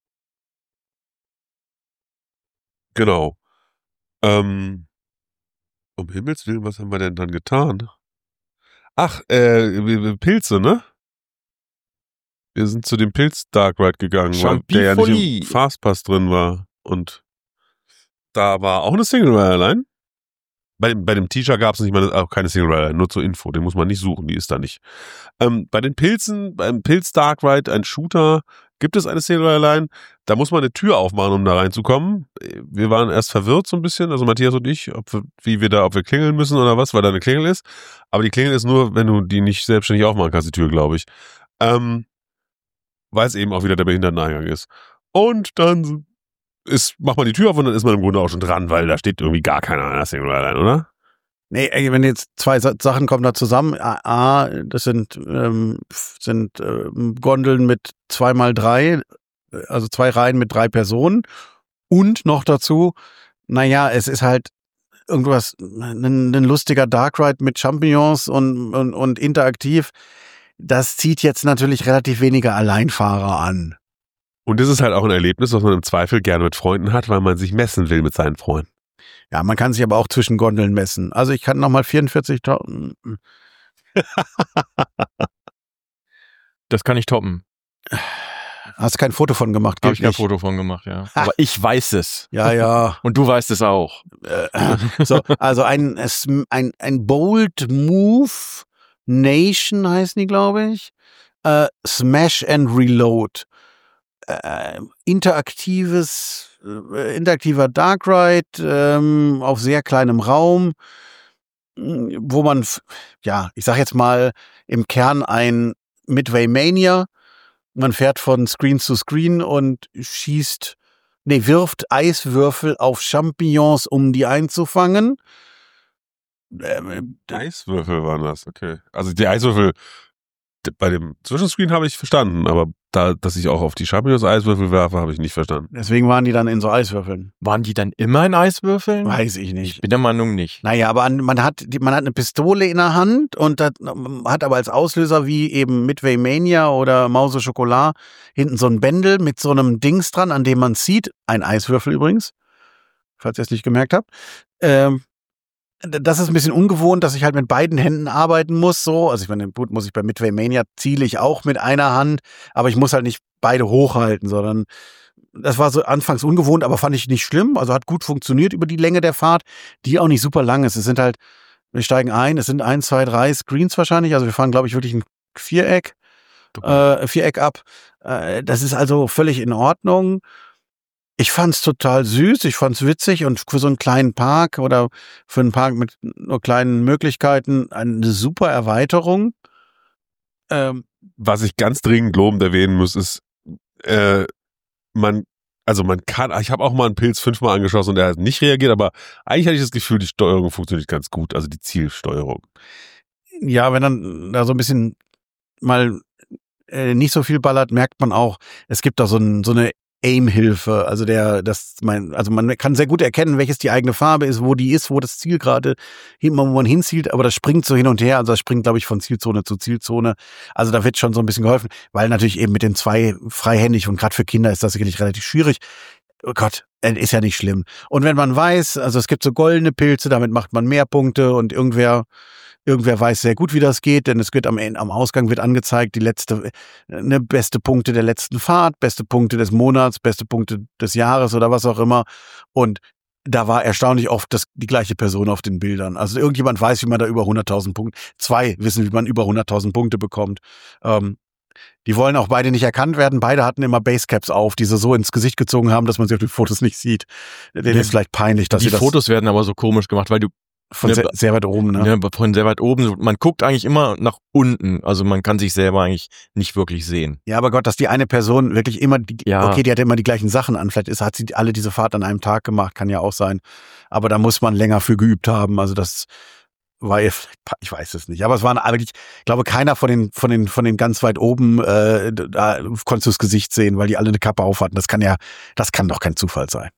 Genau. Ähm, um Himmels Willen, was haben wir denn dann getan? Ach, äh, Pilze, ne? Wir sind zu dem Pilz Dark Ride gegangen, weil der ja nicht im Fastpass drin war. Und da war auch eine Single Rider Line. Bei dem, bei dem T-Shirt gab es nicht mal auch keine Single Rider, nur zur Info, den muss man nicht suchen, die ist da nicht. Ähm, bei den Pilzen, beim Pilz Dark Ride, ein Shooter, gibt es eine Single Rider Line, da muss man eine Tür aufmachen, um da reinzukommen. Wir waren erst verwirrt so ein bisschen, also Matthias und ich, ob wir, wie wir da, ob wir klingeln müssen oder was, weil da eine Klingel ist. Aber die Klingel ist nur, wenn du die nicht selbstständig aufmachen kannst, die Tür, glaube ich. Ähm, weil es eben auch wieder der Behinderteneingang ist. Und dann ist, macht man die Tür auf und dann ist man im Grunde auch schon dran, weil da steht irgendwie gar keiner an der Single Rider Line, oder? Nee, ey, wenn jetzt zwei Sa- Sachen kommen da zusammen, A, A das sind, ähm, sind ähm, Gondeln mit zwei mal drei, also zwei Reihen mit drei Personen und noch dazu, naja, es ist halt irgendwas, ein, ein lustiger Dark Ride mit Champignons und, und, und interaktiv. Das zieht jetzt natürlich relativ wenige Alleinfahrer an. Und das ist halt auch ein Erlebnis, was man im Zweifel gerne mit Freunden hat, weil man sich messen will mit seinen Freunden. Ja, man kann sich aber auch zwischen Gondeln messen. Also ich kann nochmal vierundvierzigtausend. Das kann ich toppen. Hast kein Foto von gemacht? Habe ich kein Foto von gemacht, ja. Aber ich weiß es. Ja, ja. Und du weißt es auch. So, also ein, ein, ein Bold Move Nation heißen die, glaube ich. Äh, Smash and Reload. Äh, interaktives, äh, interaktiver Dark Ride ähm, auf sehr kleinem Raum, wo man, ja, ich sag jetzt mal im Kern ein Midway Mania. Man fährt von Screen zu Screen und schießt, nee, wirft Eiswürfel auf Champignons, um die einzufangen. Ähm, Eiswürfel waren das, okay. Also die Eiswürfel bei dem Zwischenscreen habe ich verstanden, aber da, dass ich auch auf die Champignons Eiswürfel werfe, habe ich nicht verstanden. Deswegen waren die dann in so Eiswürfeln. Waren die dann immer in Eiswürfeln? Weiß ich nicht. Ich bin der Meinung nicht. Naja, aber an, man hat man hat eine Pistole in der Hand und das, hat aber als Auslöser wie eben Midway Mania oder Mause Schokolade hinten so ein Bändel mit so einem Dings dran, an dem man zieht. Ein Eiswürfel übrigens, falls ihr es nicht gemerkt habt. Ähm, das ist ein bisschen ungewohnt, dass ich halt mit beiden Händen arbeiten muss, so. Also ich meine, gut, muss ich bei Midway Mania ziele ich auch mit einer Hand, aber ich muss halt nicht beide hochhalten, sondern das war so anfangs ungewohnt, aber fand ich nicht schlimm. Also hat gut funktioniert über die Länge der Fahrt, die auch nicht super lang ist. Es sind halt, wir steigen ein, es sind ein, zwei, drei Screens wahrscheinlich. Also wir fahren, glaube ich, wirklich ein Viereck, äh, Viereck ab. Äh, das ist also völlig in Ordnung. Ich fand's total süß, ich fand's witzig und für so einen kleinen Park oder für einen Park mit nur kleinen Möglichkeiten eine super Erweiterung. Ähm, Was ich ganz dringend lobend erwähnen muss, ist, äh, man, also man kann, ich habe auch mal einen Pilz fünfmal angeschossen und der hat nicht reagiert, aber eigentlich hatte ich das Gefühl, die Steuerung funktioniert ganz gut, also die Zielsteuerung. ja, wenn dann da so ein bisschen mal äh, nicht so viel ballert, merkt man auch, es gibt da so, ein, so eine Aim-Hilfe, also der, das, mein, also man kann sehr gut erkennen, welches die eigene Farbe ist, wo die ist, wo das Ziel gerade hin, wo man hinzielt, aber das springt so hin und her, also das springt, glaube ich, von Zielzone zu Zielzone. Also da wird schon so ein bisschen geholfen, weil natürlich eben mit den zwei freihändig und gerade für Kinder ist das sicherlich relativ schwierig. Oh Gott, ist ja nicht schlimm. Und wenn man weiß, also es gibt so goldene Pilze, damit macht man mehr Punkte und irgendwer Irgendwer weiß sehr gut, wie das geht, denn es wird am, am Ausgang wird angezeigt, die letzte, ne, beste Punkte der letzten Fahrt, beste Punkte des Monats, beste Punkte des Jahres oder was auch immer. Und da war erstaunlich oft das, die gleiche Person auf den Bildern. Also irgendjemand weiß, wie man da über hunderttausend Punkte, zwei wissen, wie man über hunderttausend Punkte bekommt. Ähm, die wollen auch beide nicht erkannt werden. Beide hatten immer Basecaps auf, die sie so ins Gesicht gezogen haben, dass man sie auf den Fotos nicht sieht. Denen Ja, ist vielleicht peinlich, dass die sie das Fotos werden aber so komisch gemacht, weil du von ne, sehr, sehr weit oben, ne? ne, von sehr weit oben, man guckt eigentlich immer nach unten, also man kann sich selber eigentlich nicht wirklich sehen. Ja, aber Gott, dass die eine Person wirklich immer, die, Ja. okay, die hat immer die gleichen Sachen an, vielleicht ist, hat sie alle diese Fahrt an einem Tag gemacht, kann ja auch sein, aber da muss man länger für geübt haben, also das war, ich weiß es nicht, aber es waren eigentlich, ich glaube, keiner von den, von den, von den ganz weit oben, äh, da konntest du das Gesicht sehen, weil die alle eine Kappe auf hatten, das kann ja, das kann doch kein Zufall sein.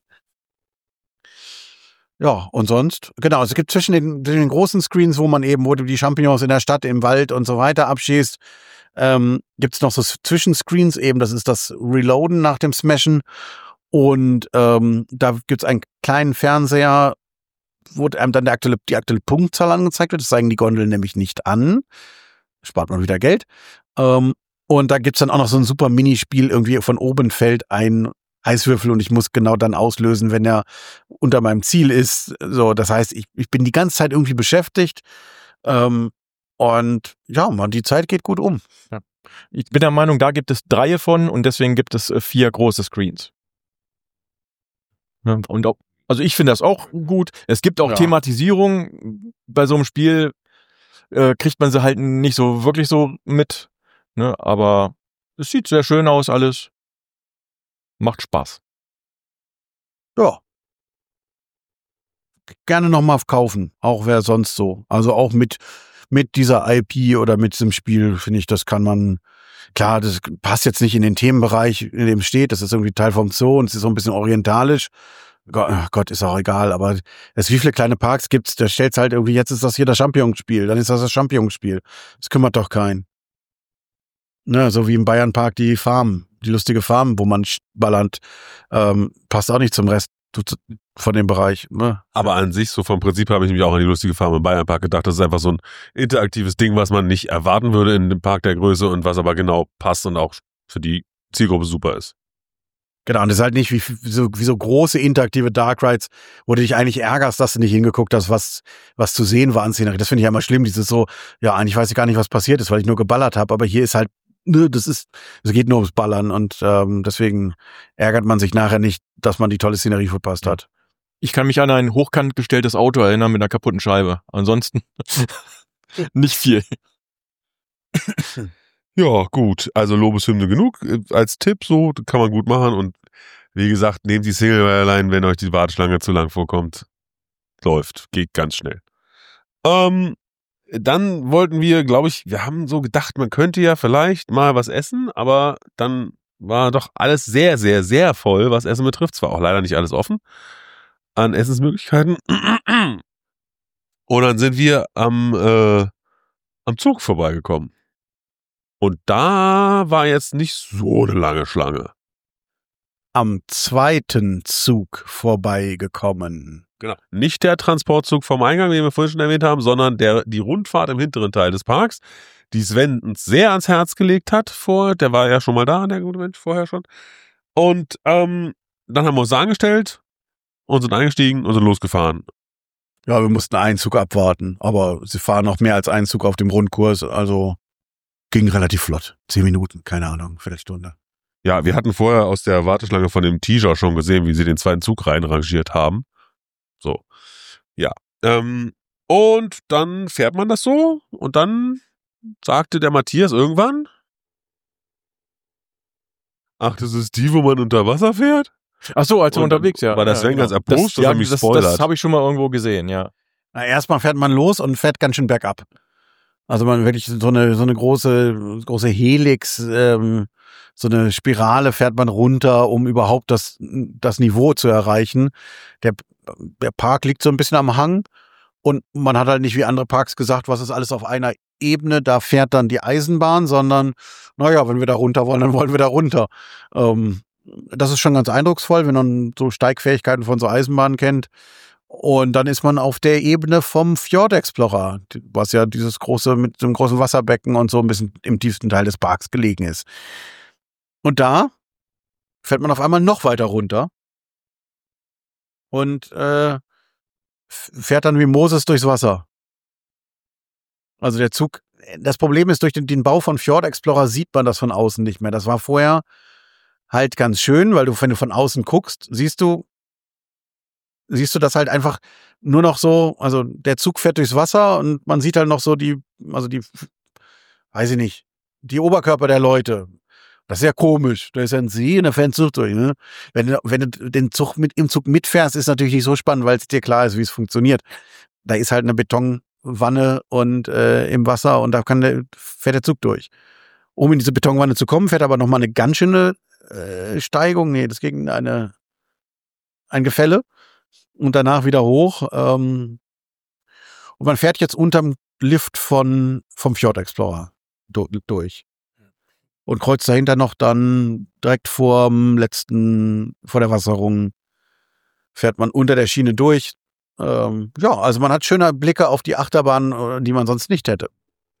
Ja, und sonst, genau, es gibt zwischen den, zwischen den großen Screens, wo man eben, wo du die Champignons in der Stadt, im Wald und so weiter abschießt, ähm, gibt es noch so Zwischenscreens eben, das ist das Reloaden nach dem Smashen und ähm, da gibt es einen kleinen Fernseher, wo einem dann der aktuelle, die aktuelle Punktzahl angezeigt wird, das zeigen die Gondeln nämlich nicht an, spart man wieder Geld, ähm, und da gibt's dann auch noch so ein super Minispiel, irgendwie von oben fällt ein Eiswürfel und ich muss genau dann auslösen, wenn er unter meinem Ziel ist. So, das heißt, ich, ich bin die ganze Zeit irgendwie beschäftigt. Ähm, und ja, man, die Zeit geht gut um. Ja. Ich bin der Meinung, da gibt es drei von und deswegen gibt es vier große Screens. Ja, und auch, also ich finde das auch gut. Es gibt auch Ja. Thematisierung. Bei so einem Spiel äh, kriegt man sie halt nicht so wirklich so mit. Ne? Aber es sieht sehr schön aus alles. Macht Spaß. Ja. Gerne nochmal kaufen, auch wer sonst so. Also auch mit, mit dieser I P oder mit diesem Spiel, finde ich, das kann man, klar, das passt jetzt nicht in den Themenbereich, in dem es steht, das ist irgendwie Teil vom Zoo und es ist so ein bisschen orientalisch. Gott, Gott, ist auch egal, aber es, wie viele kleine Parks gibt's, da stellt's halt irgendwie, jetzt ist das hier das Champignonspiel, dann ist das das Champignonspiel. Das kümmert doch keinen. Ne, so wie im Bayernpark die Farm, die lustige Farm, wo man ballert, ähm, passt auch nicht zum Rest von dem Bereich. Ne? Aber an sich, so vom Prinzip habe ich mich auch an die lustige Farm im Bayernpark gedacht. Das ist einfach so ein interaktives Ding, was man nicht erwarten würde in dem Park der Größe und was aber genau passt und auch für die Zielgruppe super ist. Genau, und das ist halt nicht wie, wie, so, wie so große interaktive Dark Rides, wo du dich eigentlich ärgerst, dass du nicht hingeguckt hast, was, was zu sehen war an Szenerie. Das finde ich ja immer schlimm, dieses so, ja, eigentlich weiß ich gar nicht, was passiert ist, weil ich nur geballert habe, aber hier ist halt, ne, das ist, es geht nur ums Ballern und ähm, deswegen ärgert man sich nachher nicht, dass man die tolle Szenerie verpasst hat. Ich kann mich an ein hochkant gestelltes Auto erinnern mit einer kaputten Scheibe. Ansonsten nicht viel. Ja, gut. Also Lobeshymne genug. Als Tipp so, kann man gut machen. Und wie gesagt, nehmt die Single-Line, wenn euch die Warteschlange zu lang vorkommt. Läuft. Geht ganz schnell. Ähm, dann wollten wir, glaube ich, wir haben so gedacht, man könnte ja vielleicht mal was essen, aber dann war doch alles sehr, sehr, sehr voll, was Essen betrifft. Zwar auch leider nicht alles offen an Essensmöglichkeiten. Und dann sind wir am, äh, am Zug vorbeigekommen. Und da war jetzt nicht so eine lange Schlange. Am zweiten Zug vorbeigekommen. Genau. Nicht der Transportzug vom Eingang, den wir vorhin schon erwähnt haben, sondern der, die Rundfahrt im hinteren Teil des Parks, die Sven uns sehr ans Herz gelegt hat. Vor, der war ja schon mal da, der gute Mensch, vorher schon. Und ähm, dann haben wir uns angestellt und sind eingestiegen und sind losgefahren. Ja, wir mussten einen Zug abwarten, aber sie fahren noch mehr als einen Zug auf dem Rundkurs, also ging relativ flott. Zehn Minuten, keine Ahnung, Viertelstunde. Ja, wir hatten vorher aus der Warteschlange von dem Teaser schon gesehen, wie sie den zweiten Zug reinrangiert haben. So, ja. Ähm, und dann fährt man das so und dann sagte der Matthias irgendwann, ach, das ist die, wo man unter Wasser fährt? Ach so, als wir unterwegs, ja. War das ja, Sven genau. ganz erbost, dass ja, er mich das, spoilert. Das habe ich schon mal irgendwo gesehen, ja. Na, erstmal fährt man los und fährt ganz schön bergab. Also man wirklich so eine so eine große große Helix, ähm, so eine Spirale fährt man runter, um überhaupt das das Niveau zu erreichen. Der der Park liegt so ein bisschen am Hang und man hat halt nicht wie andere Parks gesagt, was ist alles auf einer Ebene, da fährt dann die Eisenbahn, sondern naja, wenn wir da runter wollen, dann wollen wir da runter. Ähm, das ist schon ganz eindrucksvoll, wenn man so Steigfähigkeiten von so Eisenbahnen kennt. Und dann ist man auf der Ebene vom Fjord Explorer, was ja dieses große, mit dem großen Wasserbecken und so ein bisschen im tiefsten Teil des Parks gelegen ist. Und da fährt man auf einmal noch weiter runter und äh, fährt dann wie Moses durchs Wasser. Also der Zug, das Problem ist, durch den, den Bau von Fjord Explorer sieht man das von außen nicht mehr. Das war vorher halt ganz schön, weil du, wenn du von außen guckst, siehst du, siehst du das halt einfach nur noch so, also der Zug fährt durchs Wasser und man sieht halt noch so die, also die, weiß ich nicht, die Oberkörper der Leute. Das ist ja komisch. Da ist ja ein See und da fährt ein Zug durch. Ne? Wenn, du, wenn du den Zug mit, im Zug mitfährst, ist natürlich nicht so spannend, weil es dir klar ist, wie es funktioniert. Da ist halt eine Betonwanne und äh, im Wasser und da kann der, fährt der Zug durch. Um in diese Betonwanne zu kommen, fährt aber nochmal eine ganz schöne äh, Steigung. Nee, das gegen eine, ein Gefälle. Und danach wieder hoch. Ähm, und man fährt jetzt unterm Lift von, vom Fjord Explorer do, durch. Und kreuzt dahinter noch dann direkt vorm letzten, vor der Wasserung, fährt man unter der Schiene durch. Ähm, ja, also man hat schöne Blicke auf die Achterbahn, die man sonst nicht hätte.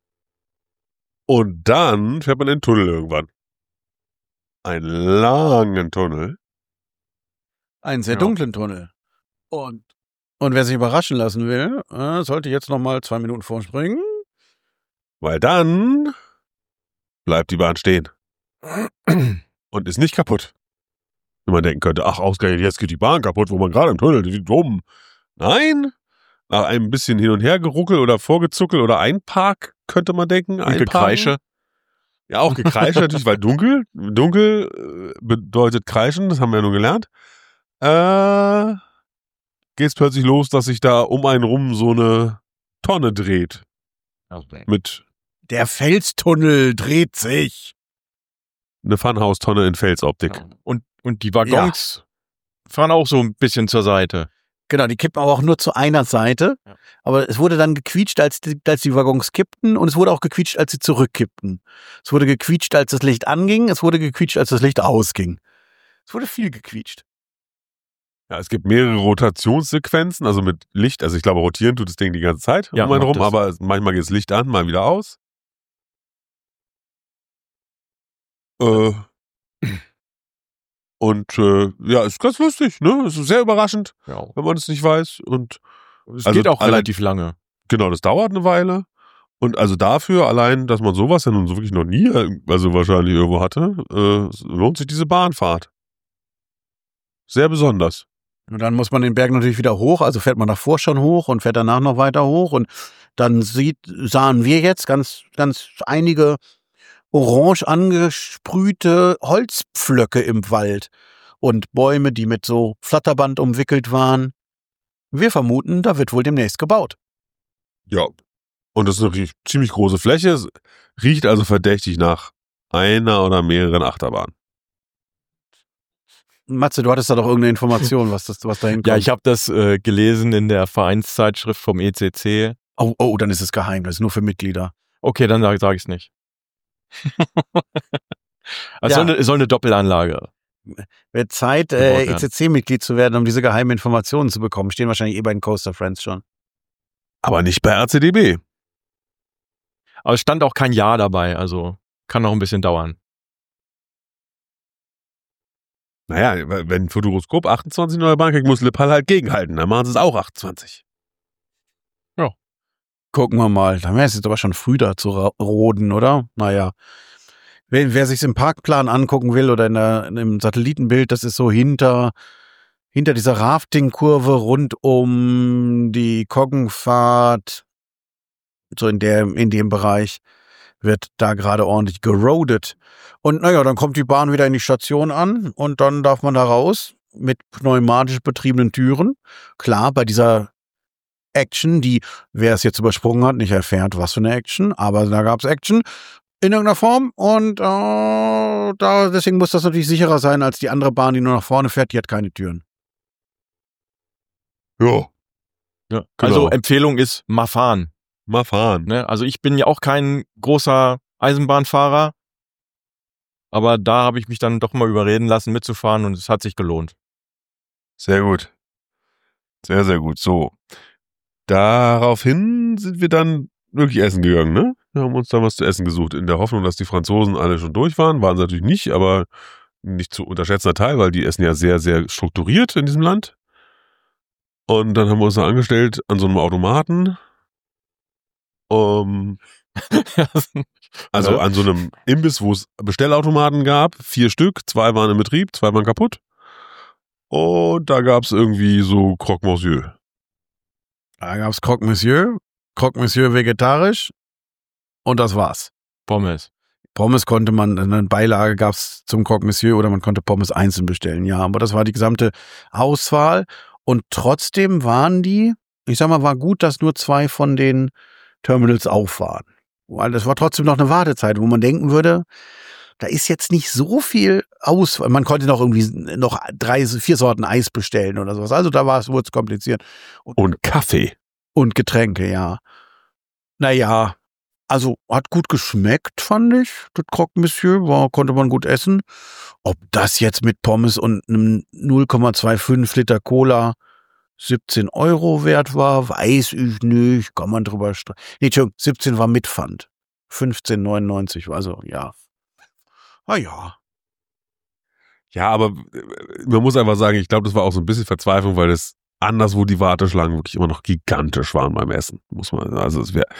Und dann fährt man in den Tunnel irgendwann. Einen langen Tunnel. Einen sehr Ja. dunklen Tunnel. Und, und wer sich überraschen lassen will, äh, sollte jetzt noch mal zwei Minuten vorspringen. Weil dann bleibt die Bahn stehen. Und ist nicht kaputt. Wenn man denken könnte, ach, ausgerechnet, jetzt geht die Bahn kaputt, wo man gerade im Tunnel ist, wie dumm. Nein, nach einem bisschen hin und her geruckel oder vorgezuckel oder Einpark, könnte man denken. Und Gekreische. Ja, auch Gekreische natürlich, weil dunkel. Dunkel äh, bedeutet kreischen, das haben wir ja nun gelernt. Äh, geht's plötzlich los, dass sich da um einen rum so eine Tonne dreht. Mit Der Felstunnel dreht sich. eine Funhouse-Tonne in Felsoptik. Ja. Und, und die Waggons fahren auch so ein bisschen zur Seite. Genau, die kippen aber auch nur zu einer Seite. Ja. Aber es wurde dann gequietscht, als die, als die Waggons kippten. Und es wurde auch gequietscht, als sie zurückkippten. Es wurde gequietscht, als das Licht anging. Es wurde gequietscht, als das Licht ausging. Es wurde viel gequietscht. Ja, es gibt mehrere Rotationssequenzen, also mit Licht. Also ich glaube, rotieren tut das Ding die ganze Zeit Ja, um einen macht rum, das. aber manchmal geht das Licht an, mal wieder aus. Äh, und äh, ja, ist ganz lustig, ne? Es ist sehr überraschend, Ja. wenn man es nicht weiß. Und Es Also geht auch allein- relativ lange. genau, das dauert eine Weile. Und also dafür allein, dass man sowas ja nun so wirklich noch nie, äh, also wahrscheinlich irgendwo hatte, äh, lohnt sich diese Bahnfahrt. Sehr besonders. Und dann muss man den Berg natürlich wieder hoch, also fährt man davor schon hoch und fährt danach noch weiter hoch. Und dann sieht, sahen wir jetzt ganz, ganz einige orange angesprühte Holzpflöcke im Wald und Bäume, die mit so Flatterband umwickelt waren. Wir vermuten, da wird wohl demnächst gebaut. Ja. Und das ist eine rie- ziemlich große Fläche. Es riecht also verdächtig nach einer oder mehreren Achterbahnen. Matze, du hattest da doch irgendeine Information, was, das, was da hinkommt. Ja, ich habe das äh, gelesen in der Vereinszeitschrift vom E C C. Oh, oh, dann ist es geheim, das ist nur für Mitglieder. Okay, dann sage sag ich es nicht. Also Ja. soll, eine, soll eine Doppelanlage Wird Zeit, äh, E C C-Mitglied zu werden, um diese geheimen Informationen zu bekommen. Stehen wahrscheinlich eh bei den Coaster Friends schon. Aber nicht bei R C D B. Aber es stand auch kein Jahr dabei, also kann noch ein bisschen dauern. Naja, wenn Futuroskop achtundzwanzig neue Bahn kriegt, muss Lippal halt gegenhalten. Dann machen sie es auch achtundzwanzig. Ja. Gucken wir mal. Da wäre es jetzt aber schon früh da zu roden, oder? Naja. Wer, wer sich im Parkplan angucken will oder in der, in dem Satellitenbild, das ist so hinter, hinter dieser Rafting-Kurve rund um die Koggenfahrt, so in der, in dem Bereich, wird da gerade ordentlich gerodet. Und naja, dann kommt die Bahn wieder in die Station an und dann darf man da raus mit pneumatisch betriebenen Türen. Klar, bei dieser Action, die, wer es jetzt übersprungen hat, nicht erfährt, was für eine Action, aber da gab es Action in irgendeiner Form und äh, da, deswegen muss das natürlich sicherer sein als die andere Bahn, die nur nach vorne fährt, die hat keine Türen. Ja. Ja. Also Empfehlung ist, mal fahren. Mal fahren. Ne? Also ich bin ja auch kein großer Eisenbahnfahrer, aber da habe ich mich dann doch mal überreden lassen, mitzufahren und es hat sich gelohnt. Sehr gut. Sehr, sehr gut. So. Daraufhin sind wir dann wirklich essen gegangen, ne? Wir haben uns dann was zu essen gesucht, in der Hoffnung, dass die Franzosen alle schon durch waren. Waren sie natürlich nicht, aber nicht zu unterschätzender Teil, weil die essen ja sehr, sehr strukturiert in diesem Land. Und dann haben wir uns da angestellt an so einem Automaten. Um, also an so einem Imbiss, wo es Bestellautomaten gab. Vier Stück, zwei waren in Betrieb, zwei waren kaputt. Und da gab es irgendwie so Croque Monsieur. Da gab es Croque Monsieur, Croque Monsieur vegetarisch und das war's. Pommes. Pommes konnte man, eine Beilage gab es zum Croque Monsieur oder man konnte Pommes einzeln bestellen, ja. Aber das war die gesamte Auswahl und trotzdem waren die, ich sag mal, war gut, dass nur zwei von den Terminals auf waren. Weil das war trotzdem noch eine Wartezeit, wo man denken würde, da ist jetzt nicht so viel Auswahl. Man konnte noch irgendwie noch drei, vier Sorten Eis bestellen oder sowas. Also da war es, wurde es kompliziert. Und, und Kaffee. Und Getränke, ja. Naja, also hat gut geschmeckt, fand ich. Das Croque Monsieur war, konnte man gut essen. Ob das jetzt mit Pommes und einem null Komma fünfundzwanzig Liter Cola siebzehn Euro wert war, weiß ich nicht, kann man drüber streiten. Nee, Entschuldigung, siebzehn war mit Pfand. fünfzehn neunundneunzig, also ja. Ah ja. Ja, aber man muss einfach sagen, ich glaube, das war auch so ein bisschen Verzweiflung, weil das anderswo die Warteschlangen wirklich immer noch gigantisch waren beim Essen, muss man, also es wäre,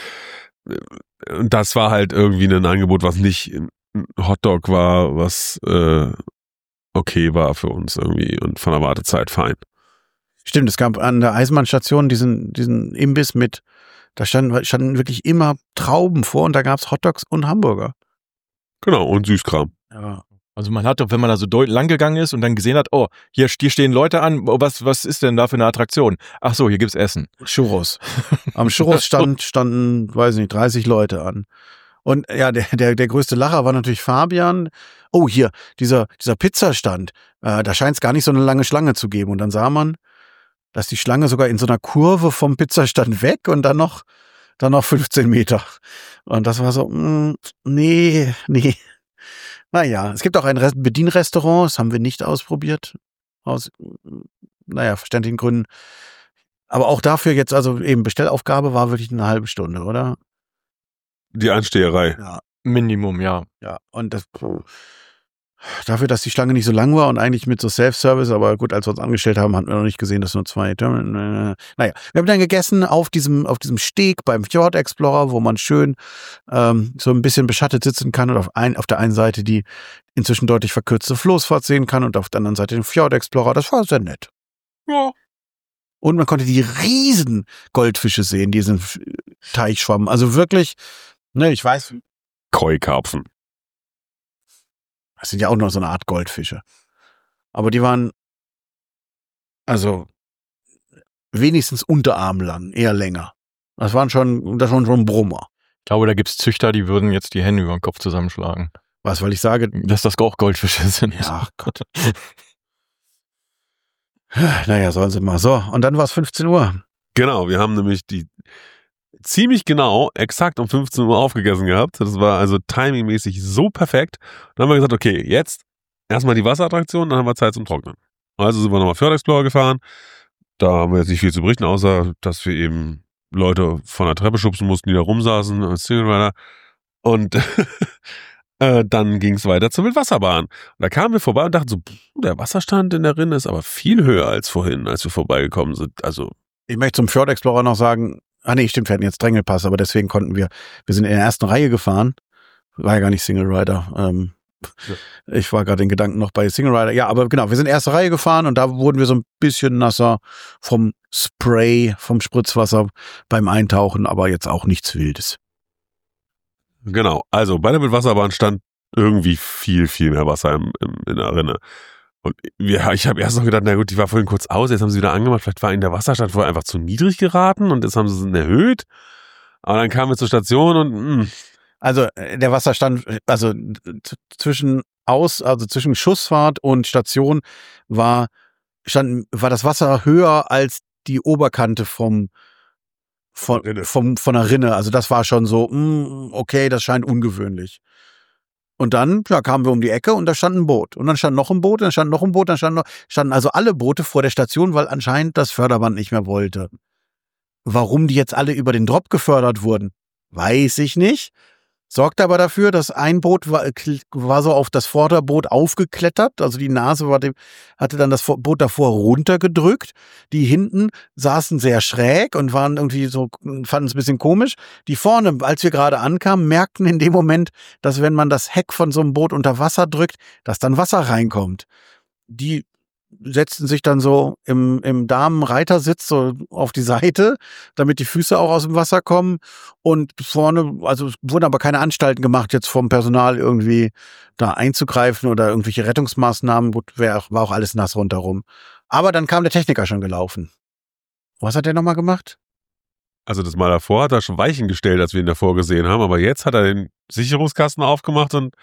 und das war halt irgendwie ein Angebot, was nicht ein Hotdog war, was äh, okay war für uns irgendwie und von der Wartezeit fein. Stimmt, es gab an der Eisenbahnstation diesen, diesen Imbiss mit, da standen, standen wirklich immer Trauben vor und da gab es Hotdogs und Hamburger. Genau, und Süßkram. Ja. Also man hat doch, wenn man da so deut- lang gegangen ist und dann gesehen hat, oh, hier, hier stehen Leute an, oh, was, was ist denn da für eine Attraktion? Ach so, hier gibt's Essen. Churros. Am Churros stand, standen, weiß nicht, dreißig Leute an. Und ja, der, der, der größte Lacher war natürlich Fabian. Oh, hier, dieser, dieser Pizzastand. Äh, da scheint es gar nicht so eine lange Schlange zu geben. Und dann sah man, dass die Schlange sogar in so einer Kurve vom Pizzastand weg und dann noch, dann noch fünfzehn Meter. Und das war so, mh, nee, nee. Naja, es gibt auch ein Bedienrestaurant, das haben wir nicht ausprobiert. Aus, naja, verständlichen Gründen. Aber auch dafür jetzt, also eben Bestellaufgabe war wirklich eine halbe Stunde, oder? Die Ansteherei. Ja. Minimum, ja. Ja, und das, dafür, dass die Schlange nicht so lang war und eigentlich mit so Self-Service, aber gut, als wir uns angestellt haben, hatten wir noch nicht gesehen, dass nur zwei Terminals. Naja, wir haben dann gegessen auf diesem, auf diesem Steg beim Fjord Explorer, wo man schön ähm, so ein bisschen beschattet sitzen kann und auf, ein, auf der einen Seite die inzwischen deutlich verkürzte Floßfahrt sehen kann und auf der anderen Seite den Fjord Explorer. Das war sehr nett. Ja. Und man konnte die riesen Goldfische sehen, die in diesem Teich schwammen. Also wirklich, ne, ich weiß. Koi-Karpfen. Das sind ja auch noch so eine Art Goldfische. Aber die waren, also, wenigstens unterarmlang, eher länger. Das waren schon, das waren schon Brummer. Ich glaube, da gibt's Züchter, die würden jetzt die Hände über den Kopf zusammenschlagen. Was, weil ich sage, dass das auch Goldfische sind. Ja, Gott. Naja, sollen sie mal. So, und dann war es fünfzehn Uhr. Genau, wir haben nämlich die ziemlich genau, exakt um fünfzehn Uhr aufgegessen gehabt. Das war also timingmäßig so perfekt. Dann haben wir gesagt, okay, jetzt erstmal die Wasserattraktion, dann haben wir Zeit zum Trocknen. Also sind wir nochmal Fjord Explorer gefahren. Da haben wir jetzt nicht viel zu berichten, außer dass wir eben Leute von der Treppe schubsen mussten, die da rumsaßen als Single Rider. Und äh, dann ging es weiter zur Wildwasserbahn. Und da kamen wir vorbei und dachten so, der Wasserstand in der Rinne ist aber viel höher als vorhin, als wir vorbeigekommen sind. Also Ich möchte zum Fjord Explorer noch sagen, ah nee, stimmt, wir hatten jetzt Drängelpass, aber deswegen konnten wir, wir sind in der ersten Reihe gefahren. War ja gar nicht Single Rider. Ähm, ja. Ich war gerade in Gedanken noch bei Single Rider. Ja, aber genau, wir sind erste Reihe gefahren und da wurden wir so ein bisschen nasser vom Spray, vom Spritzwasser beim Eintauchen, aber jetzt auch nichts Wildes. Genau, also bei der Wildwasserbahn stand irgendwie viel, viel mehr Wasser im, im, in der Rinne. Und wir, ich habe erst noch gedacht, na gut, die war vorhin kurz aus, jetzt haben sie wieder angemacht, vielleicht war ihnen der Wasserstand vorher einfach zu niedrig geraten und jetzt haben sie es erhöht. Aber dann kamen wir zur Station und mh. Also der Wasserstand, also zwischen Aus, also zwischen Schussfahrt und Station war, stand, war das Wasser höher als die Oberkante vom von, vom, von der Rinne. Also das war schon so, mh, okay, das scheint ungewöhnlich. Und dann ja, kamen wir um die Ecke und da stand ein Boot. Und dann stand noch ein Boot, dann stand noch ein Boot, dann stand noch, standen also alle Boote vor der Station, weil anscheinend das Förderband nicht mehr wollte. Warum die jetzt alle über den Drop gefördert wurden, weiß ich nicht. Sorgte aber dafür, dass ein Boot war, war so auf das Vorderboot aufgeklettert, also die Nase war dem, hatte dann das Boot davor runtergedrückt. Die hinten saßen sehr schräg und waren irgendwie so, fanden es ein bisschen komisch. Die vorne, als wir gerade ankamen, merkten in dem Moment, dass wenn man das Heck von so einem Boot unter Wasser drückt, dass dann Wasser reinkommt. Die setzten sich dann so im, im Damenreitersitz so auf die Seite, damit die Füße auch aus dem Wasser kommen. Und vorne, also es wurden aber keine Anstalten gemacht, jetzt vom Personal irgendwie da einzugreifen oder irgendwelche Rettungsmaßnahmen. Gut, wär, war auch alles nass rundherum. Aber dann kam der Techniker schon gelaufen. Was hat der nochmal gemacht? Also das Mal davor hat er schon Weichen gestellt, als wir ihn davor gesehen haben. Aber jetzt hat er den Sicherungskasten aufgemacht und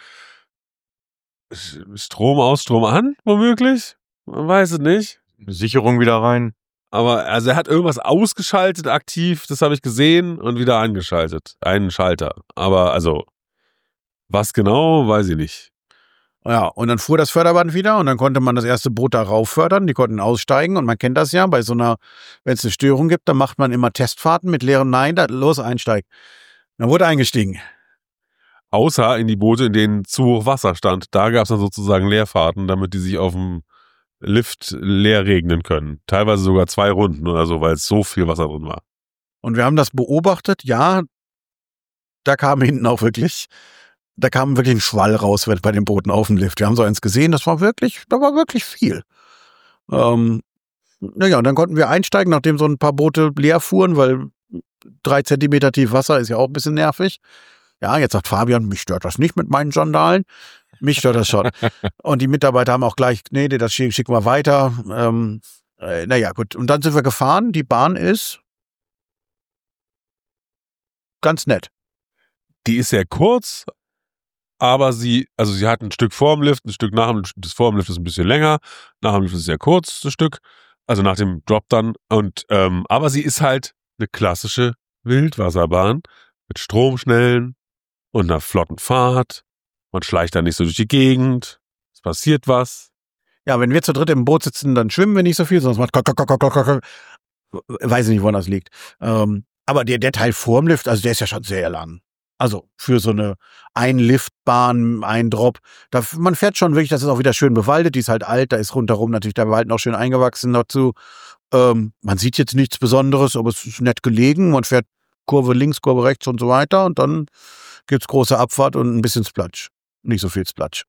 Strom aus, Strom an, womöglich. Man weiß es nicht. Sicherung wieder rein. Aber also er hat irgendwas ausgeschaltet aktiv, das habe ich gesehen, und wieder angeschaltet. Einen Schalter. Aber also, was genau, weiß ich nicht. Ja, und dann fuhr das Förderband wieder und dann konnte man das erste Boot da rauf fördern. Die konnten aussteigen und man kennt das ja, bei so einer, wenn es eine Störung gibt, dann macht man immer Testfahrten mit leeren Nein, da, los, einsteig. Dann wurde eingestiegen. Außer in die Boote, in denen zu hoch Wasser stand. Da gab es dann sozusagen Leerfahrten, damit die sich auf dem Lift leer regnen können. Teilweise sogar zwei Runden oder so, weil es so viel Wasser drin war. Und wir haben das beobachtet, ja, da kam hinten auch wirklich, da kam wirklich ein Schwall raus bei den Booten auf dem Lift. Wir haben so eins gesehen, das war wirklich, da war wirklich viel. Ähm, naja, und dann konnten wir einsteigen, nachdem so ein paar Boote leer fuhren, weil drei Zentimeter tief Wasser ist ja auch ein bisschen nervig. Ja, jetzt sagt Fabian, mich stört das nicht mit meinen Sandalen. Mich stört das schon. Und die Mitarbeiter haben auch gleich, nee, das schicken wir weiter. Ähm, äh, naja, gut. Und dann sind wir gefahren. Die Bahn ist ganz nett. Die ist sehr kurz, aber sie, also sie hat ein Stück vor dem Lift, ein Stück nach dem, das vor dem Lift ist ein bisschen länger, nach dem Lift ist sehr kurz, das Stück, also nach dem Drop dann. Und ähm, aber sie ist halt eine klassische Wildwasserbahn mit Stromschnellen und einer flotten Fahrt. Man schleicht da nicht so durch die Gegend. Es passiert was. Ja, wenn wir zu dritt im Boot sitzen, dann schwimmen wir nicht so viel, sonst macht kock, kock, kock, kock, kock. Weiß ich nicht, woran das liegt. Ähm, aber der, der Teil vorm Lift, also der ist ja schon sehr lang. Also für so eine Ein-Liftbahn, ein Drop. Da, man fährt schon wirklich, das ist auch wieder schön bewaldet. Die ist halt alt, da ist rundherum natürlich der Wald noch schön eingewachsen dazu. Ähm, man sieht jetzt nichts Besonderes, aber es ist nett gelegen. Man fährt Kurve links, Kurve rechts und so weiter. Und dann gibt's große Abfahrt und ein bisschen Splatsch. Nicht so viel Splatsch.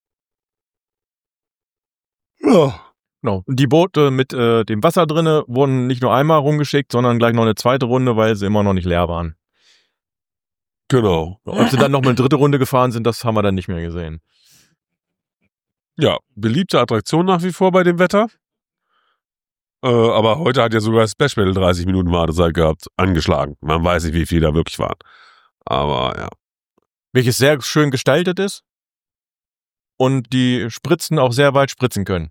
Ja. Genau. Die Boote mit äh, dem Wasser drinne wurden nicht nur einmal rumgeschickt, sondern gleich noch eine zweite Runde, weil sie immer noch nicht leer waren. Genau. Ob sie dann noch mal eine dritte Runde gefahren sind, das haben wir dann nicht mehr gesehen. Ja, beliebte Attraktion nach wie vor bei dem Wetter. Äh, aber heute hat ja sogar Splash Battle dreißig Minuten Wartezeit gehabt, angeschlagen. Man weiß nicht, wie viele da wirklich waren. Aber ja. Welches sehr schön gestaltet ist und die Spritzen auch sehr weit spritzen können.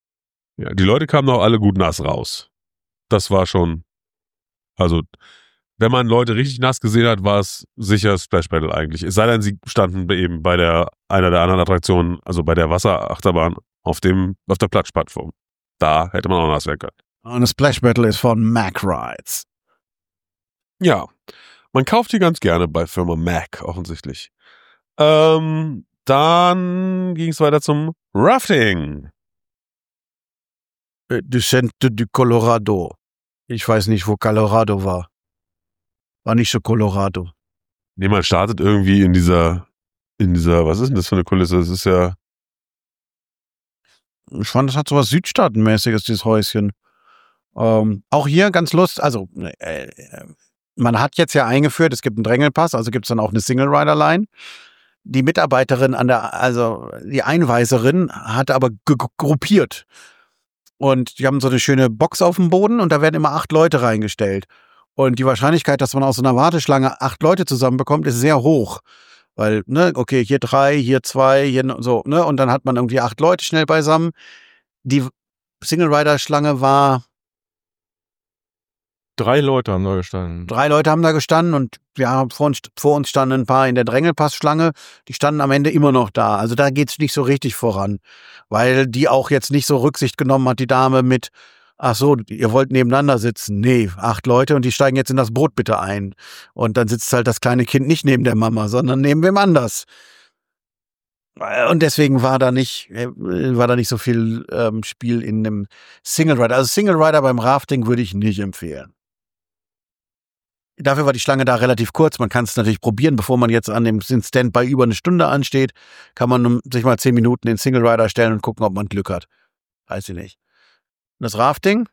Ja, die Leute kamen auch alle gut nass raus. Das war schon, also wenn man Leute richtig nass gesehen hat, war es sicher Splash Battle eigentlich. Es sei denn, sie standen eben bei der einer der anderen Attraktionen, also bei der Wasserachterbahn auf dem auf der Platschplattform. Da hätte man auch nass werden können. Und das Splash Battle ist von Mack Rides. Ja, man kauft die ganz gerne bei Firma Mack, offensichtlich. Ähm, dann ging es weiter zum Rafting. Descente du Colorado. Ich weiß nicht, wo Colorado war. War nicht so Colorado. Nee, man startet irgendwie in dieser, in dieser, was ist denn das für eine Kulisse? Das ist ja. Ich fand, das hat so was Südstaatenmäßiges, dieses Häuschen. Ähm, auch hier ganz lustig, also äh, man hat jetzt ja eingeführt, es gibt einen Drängelpass, also gibt es dann auch eine Single-Rider-Line. Die Mitarbeiterin an der, also die Einweiserin hat aber ge- gruppiert. Und die haben so eine schöne Box auf dem Boden und da werden immer acht Leute reingestellt. Und die Wahrscheinlichkeit, dass man aus so einer Warteschlange acht Leute zusammenbekommt, ist sehr hoch. Weil, ne, okay, hier drei, hier zwei, hier so, ne, und dann hat man irgendwie acht Leute schnell beisammen. Die Single-Rider-Schlange war, Drei Leute haben da gestanden. drei Leute haben da gestanden und wir haben vor uns, vor uns standen ein paar in der Drängelpass-Schlange. Die standen am Ende immer noch da. Also da geht's nicht so richtig voran. Weil die auch jetzt nicht so Rücksicht genommen hat, die Dame mit, ach so, ihr wollt nebeneinander sitzen. Nee, acht Leute und die steigen jetzt in das Boot bitte ein. Und dann sitzt halt das kleine Kind nicht neben der Mama, sondern neben wem anders. Und deswegen war da nicht, war da nicht so viel ähm, Spiel in einem Single Rider. Also Single Rider beim Rafting würde ich nicht empfehlen. Dafür war die Schlange da relativ kurz. Man kann es natürlich probieren, bevor man jetzt an dem Standby über eine Stunde ansteht, kann man sich mal zehn Minuten in Single Rider stellen und gucken, ob man Glück hat. Weiß ich nicht. Und das Rafting?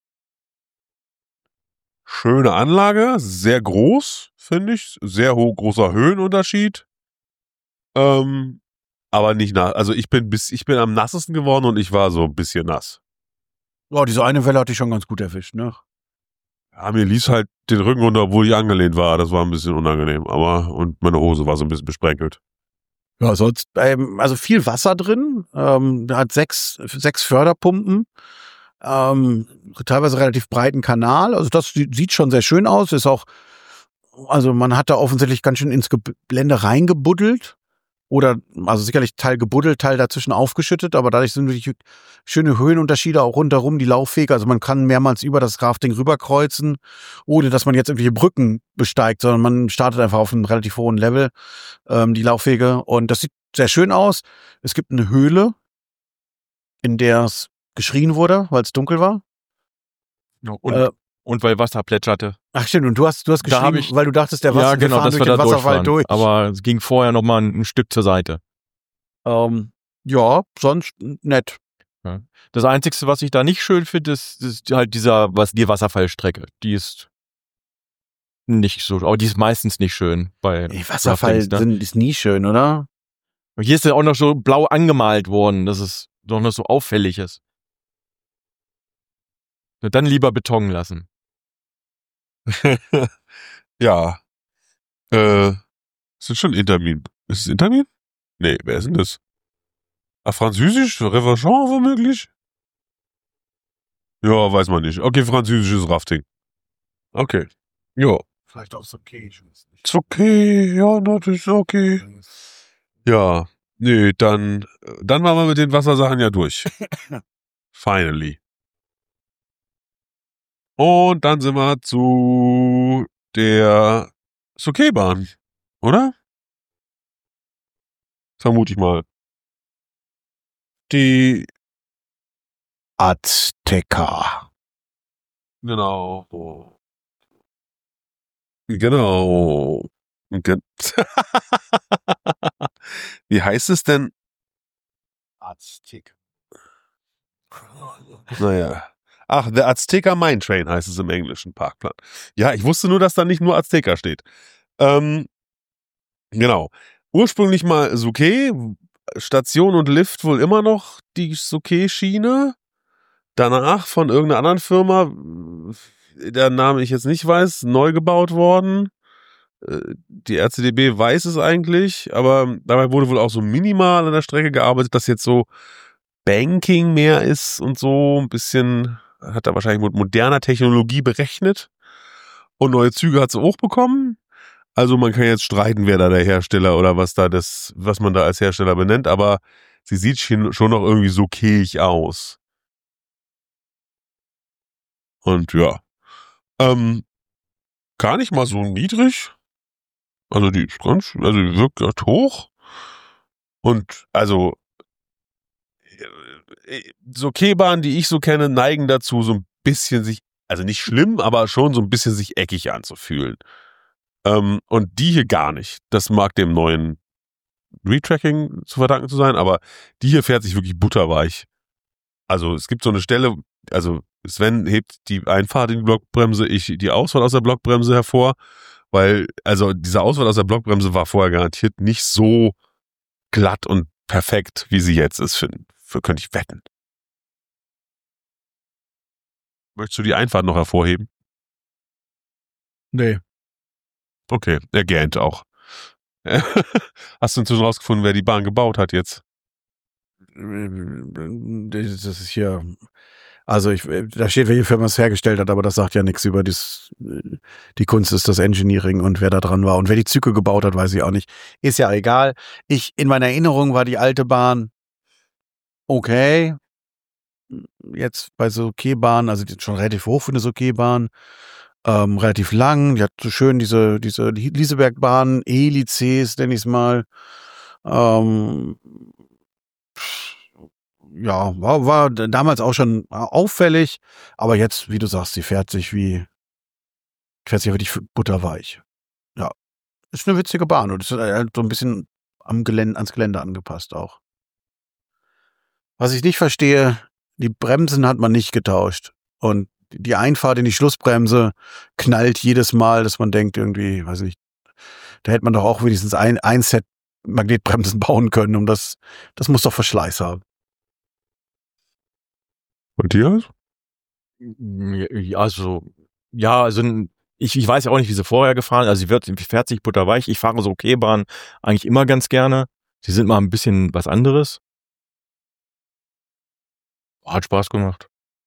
Schöne Anlage, sehr groß, finde ich. Sehr hoch, großer Höhenunterschied. Ähm, aber nicht nass. Also ich bin bis, ich bin am nassesten geworden und ich war so ein bisschen nass. Oh, diese eine Welle hatte ich schon ganz gut erwischt, ne? Ja, mir ließ halt den Rücken runter, obwohl ich angelehnt war. Das war ein bisschen unangenehm. Aber, und meine Hose war so ein bisschen besprenkelt. Ja, sonst, ähm, also viel Wasser drin, ähm, hat sechs, sechs Förderpumpen, ähm, teilweise relativ breiten Kanal, also das sieht schon sehr schön aus, ist auch, also man hat da offensichtlich ganz schön ins Gelände reingebuddelt oder, also sicherlich Teil gebuddelt, Teil dazwischen aufgeschüttet, aber dadurch sind wirklich schöne Höhenunterschiede auch rundherum, die Laufwege, also man kann mehrmals über das Rafting rüberkreuzen, ohne dass man jetzt irgendwelche Brücken besteigt, sondern man startet einfach auf einem relativ hohen Level, ähm, die Laufwege, und das sieht sehr schön aus. Es gibt eine Höhle, in der es geschrien wurde, weil es dunkel war. Ja, und, Äh, und weil Wasser plätscherte. Ach stimmt, und du hast, du hast Da hab geschrien, ich- weil du dachtest, der Wasser, Ja, genau, wir fahren dass durch wir den da Wasserfall durchfahren. durch. Aber es ging vorher noch mal ein, ein Stück zur Seite. Ähm, ja, sonst nett. Das Einzige, was ich da nicht schön finde, ist, ist halt dieser, was, die Wasserfallstrecke. Die ist nicht so, aber die ist meistens nicht schön bei Ey, Wasserfall Raftings, ne? sind, ist nie schön, oder? Und hier ist ja auch noch so blau angemalt worden, dass es doch noch so auffällig ist. Na, dann lieber Beton lassen. Ja. Äh, ist das schon Intermin? Ist es Intermin? Nee, wer ist denn das? Ah, Französisch? Reverchon womöglich? Ja, weiß man nicht. Okay, französisches Rafting. Okay. Ja. Vielleicht auch okay, ich weiß nicht. Ist okay. Ja, das ist okay. Ja. Nee, dann, dann waren wir mit den Wassersachen ja durch. Finally. Und dann sind wir zu der Sokei-Bahn, oder? Vermute ich mal. Die, Azteca. genau. Genau. Ge- Wie heißt es denn? Azteca. Naja. Ach, The Azteca Mine Train heißt es im englischen Parkplan. Ja, ich wusste nur, dass da nicht nur Azteca steht. Ähm, genau. Ursprünglich mal Sokei, Station und Lift wohl immer noch die Sokei-Schiene. Danach von irgendeiner anderen Firma, deren Name ich jetzt nicht weiß, neu gebaut worden. Äh, Die R C D B weiß es eigentlich, aber dabei wurde wohl auch so minimal an der Strecke gearbeitet, dass jetzt so Banking mehr ist und so ein bisschen, hat er wahrscheinlich mit moderner Technologie berechnet. Und neue Züge hat sie auch bekommen. Also man kann jetzt streiten, wer da der Hersteller oder was da das, was man da als Hersteller benennt, aber sie sieht schon schon noch irgendwie so okayig aus. Und ja, ähm, gar nicht mal so niedrig. Also die ist ganz, also die wirkt recht hoch. Und also äh, so Kehlbahnen, die ich so kenne, neigen dazu, so ein bisschen sich, also nicht schlimm, aber schon so ein bisschen sich eckig anzufühlen. Ähm, und die hier gar nicht. Das mag dem neuen Retracking zu verdanken zu sein, aber die hier fährt sich wirklich butterweich. Also es gibt so eine Stelle, also Sven hebt die Einfahrt in die Blockbremse, ich die Ausfahrt aus der Blockbremse hervor, weil also diese Ausfahrt aus der Blockbremse war vorher garantiert nicht so glatt und perfekt, wie sie jetzt ist, für, für könnte ich wetten. Möchtest du die Einfahrt noch hervorheben? Nee. Okay, er gähnt auch. Hast du inzwischen rausgefunden, wer die Bahn gebaut hat jetzt? Das ist hier, also ich, da steht, welche Firma es hergestellt hat, aber das sagt ja nichts über das, die Kunst ist das Engineering und wer da dran war. Und wer die Züge gebaut hat, weiß ich auch nicht. Ist ja egal. Ich, in meiner Erinnerung war die alte Bahn okay. Jetzt bei so Kehlbahnen, also die ist schon relativ hoch für eine so Kehlbahn. Ähm, relativ lang, die hat so schön diese, diese Liesebergbahn, Helices, nenne ich es mal. Ähm, ja, war, war damals auch schon auffällig, aber jetzt, wie du sagst, sie fährt sich wie, fährt sich wirklich butterweich. Ja, ist eine witzige Bahn und ist halt so ein bisschen am Gelände, ans Gelände angepasst auch. Was ich nicht verstehe, die Bremsen hat man nicht getauscht und die Einfahrt in die Schlussbremse knallt jedes Mal, dass man denkt irgendwie, weiß nicht, da hätte man doch auch wenigstens ein, ein Set Magnetbremsen bauen können, um das, das muss doch Verschleiß haben. Matthias? Also, ja, also ich, ich weiß ja auch nicht, wie sie vorher gefahren ist. Also sie wird, sie fährt sich butterweich. Ich fahre so Kehlbahnen eigentlich immer ganz gerne. Sie sind mal ein bisschen was anderes. Hat Spaß gemacht.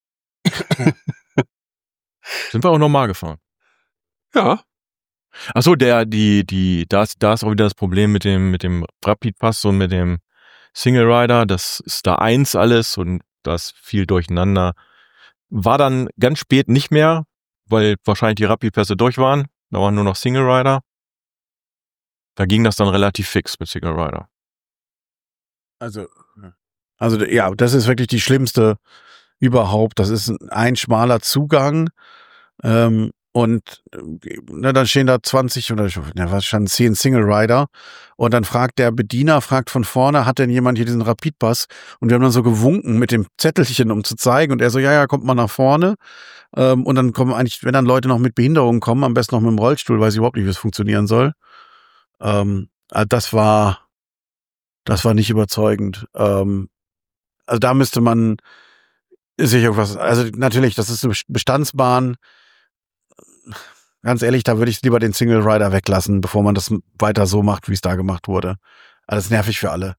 Sind wir auch normal gefahren. Ja. Ach so, der, die, die, da ist, da ist auch wieder das Problem mit dem, mit dem Rapid-Pass und mit dem Single Rider. Das ist da eins alles und das viel durcheinander. War dann ganz spät nicht mehr, weil wahrscheinlich die Rapid-Pässe durch waren. Da waren nur noch Single Rider. Da ging das dann relativ fix mit Single Rider. Also, also ja, das ist wirklich die schlimmste überhaupt. Das ist ein schmaler Zugang. Ähm, und ne, dann stehen da zwanzig oder ja, was schon zehn Single Rider und dann fragt der Bediener, fragt von vorne, hat denn jemand hier diesen Rapidpass? Und wir haben dann so gewunken mit dem Zettelchen, um zu zeigen und er so, ja, ja, kommt mal nach vorne. Ähm, und dann kommen eigentlich, wenn dann Leute noch mit Behinderungen kommen, am besten noch mit dem Rollstuhl, weiß ich überhaupt nicht, wie es funktionieren soll. Ähm, das war, das war nicht überzeugend. Ähm, also da müsste man sich irgendwas, also natürlich, das ist eine Bestandsbahn. Ganz ehrlich, da würde ich lieber den Single Rider weglassen, bevor man das weiter so macht, wie es da gemacht wurde. Alles nervig für alle.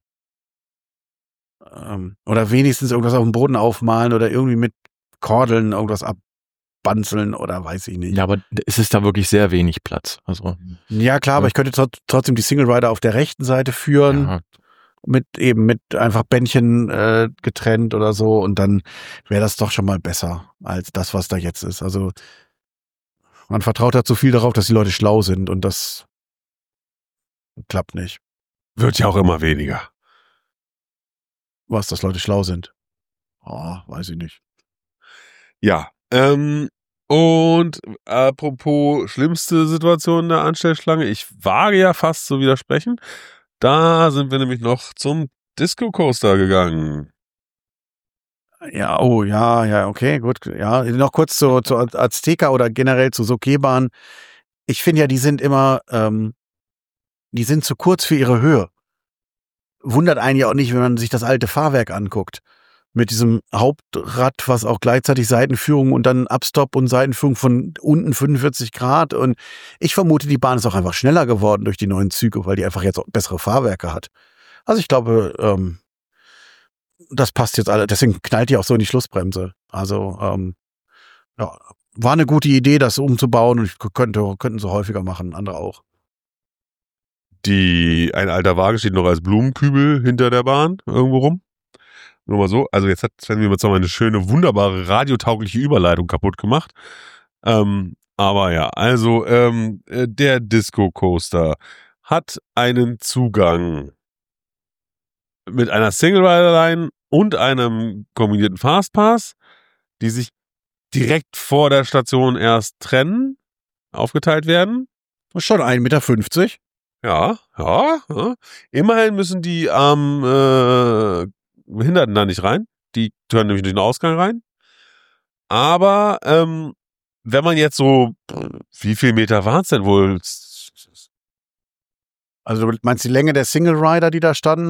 Ähm, oder wenigstens irgendwas auf dem Boden aufmalen oder irgendwie mit Kordeln irgendwas abbanzeln oder weiß ich nicht. Ja, aber es ist da wirklich sehr wenig Platz. Also ja, klar, ja. Aber ich könnte tr- trotzdem die Single Rider auf der rechten Seite führen. Ja. Mit eben mit einfach Bändchen äh, getrennt oder so und dann wäre das doch schon mal besser als das, was da jetzt ist. Also man vertraut da zu viel darauf, dass die Leute schlau sind und das klappt nicht. Wird ja auch immer weniger. Was, dass Leute schlau sind? Oh, weiß ich nicht. Ja, ähm, und apropos schlimmste Situation der Anstellschlange, ich wage ja fast zu widersprechen. Da sind wir nämlich noch zum Disco Coaster gegangen. Ja, oh, ja, ja, okay, gut. Ja, noch kurz zu, zu Azteca oder generell zu Sokebahn. Ich finde ja, die sind immer, ähm, die sind zu kurz für ihre Höhe. Wundert einen ja auch nicht, wenn man sich das alte Fahrwerk anguckt. Mit diesem Hauptrad, was auch gleichzeitig Seitenführung und dann Upstop und Seitenführung von unten fünfundvierzig Grad. Und ich vermute, die Bahn ist auch einfach schneller geworden durch die neuen Züge, weil die einfach jetzt auch bessere Fahrwerke hat. Also ich glaube, ähm, das passt jetzt alle. Deswegen knallt die auch so in die Schlussbremse. Also, ähm, ja, war eine gute Idee, das umzubauen und ich könnte, könnten sie häufiger machen, andere auch. Die, ein alter Wagen steht noch als Blumenkübel hinter der Bahn irgendwo rum. Nur mal so. Also jetzt hat Sven mir jetzt noch eine schöne, wunderbare, radiotaugliche Überleitung kaputt gemacht. Ähm, aber ja, also ähm, der Disco Coaster hat einen Zugang mit einer Single Rider Line und einem kombinierten Fastpass, die sich direkt vor der Station erst trennen, aufgeteilt werden. Schon ein Meter fünfzig. Ja, ja, ja. Immerhin müssen die am äh, Behinderten da nicht rein. Die können nämlich durch den Ausgang rein. Aber ähm, wenn man jetzt so, wie viel Meter waren es denn wohl? Also du meinst die Länge der Single Rider, die da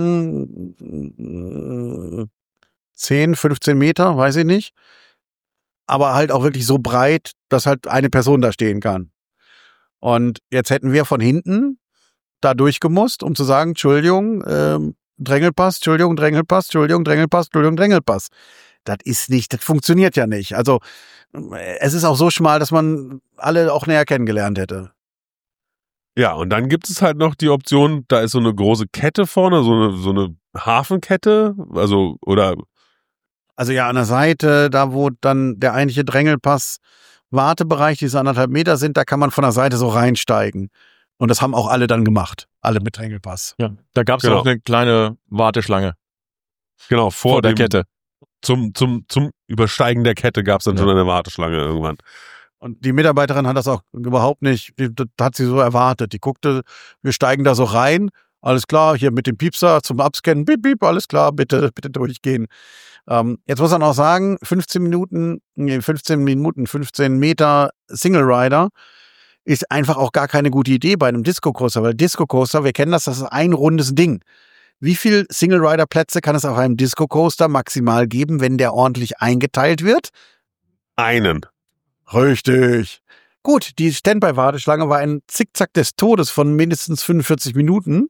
standen? zehn, fünfzehn Meter, weiß ich nicht. Aber halt auch wirklich so breit, dass halt eine Person da stehen kann. Und jetzt hätten wir von hinten da durchgemusst, um zu sagen, Entschuldigung, ähm, Drängelpass, Entschuldigung, Drängelpass, Entschuldigung, Drängelpass, Entschuldigung, Drängelpass. Das ist nicht, das funktioniert ja nicht. Also es ist auch so schmal, dass man alle auch näher kennengelernt hätte. Ja, und dann gibt es halt noch die Option, da ist so eine große Kette vorne, so eine, so eine Hafenkette, also, oder... Also ja, an der Seite, da wo dann der eigentliche Drängelpass Wartebereich, diese anderthalb Meter sind, da kann man von der Seite so reinsteigen. Und das haben auch alle dann gemacht. Alle mit Drängelpass. Ja, da gab es Genau. auch eine kleine Warteschlange Genau, vor, vor der dem, Kette. Zum, zum, zum Übersteigen der Kette gab es dann Ja. schon eine Warteschlange irgendwann. Und die Mitarbeiterin hat das auch überhaupt nicht, die, das hat sie so erwartet. Die guckte, wir steigen da so rein, alles klar, hier mit dem Piepser zum Abscannen, piep, piep, alles klar, bitte, bitte durchgehen. Ähm, jetzt muss man auch sagen, fünfzehn Minuten, nee, fünfzehn Minuten, fünfzehn Meter Single Rider ist einfach auch gar keine gute Idee bei einem Disco Coaster, weil Disco Coaster, wir kennen das, das ist ein rundes Ding. Wie viel Single Rider Plätze kann es auf einem Disco Coaster maximal geben, wenn der ordentlich eingeteilt wird? Einen. Richtig. Gut, die Standby-Warteschlange war ein Zickzack des Todes von mindestens fünfundvierzig Minuten.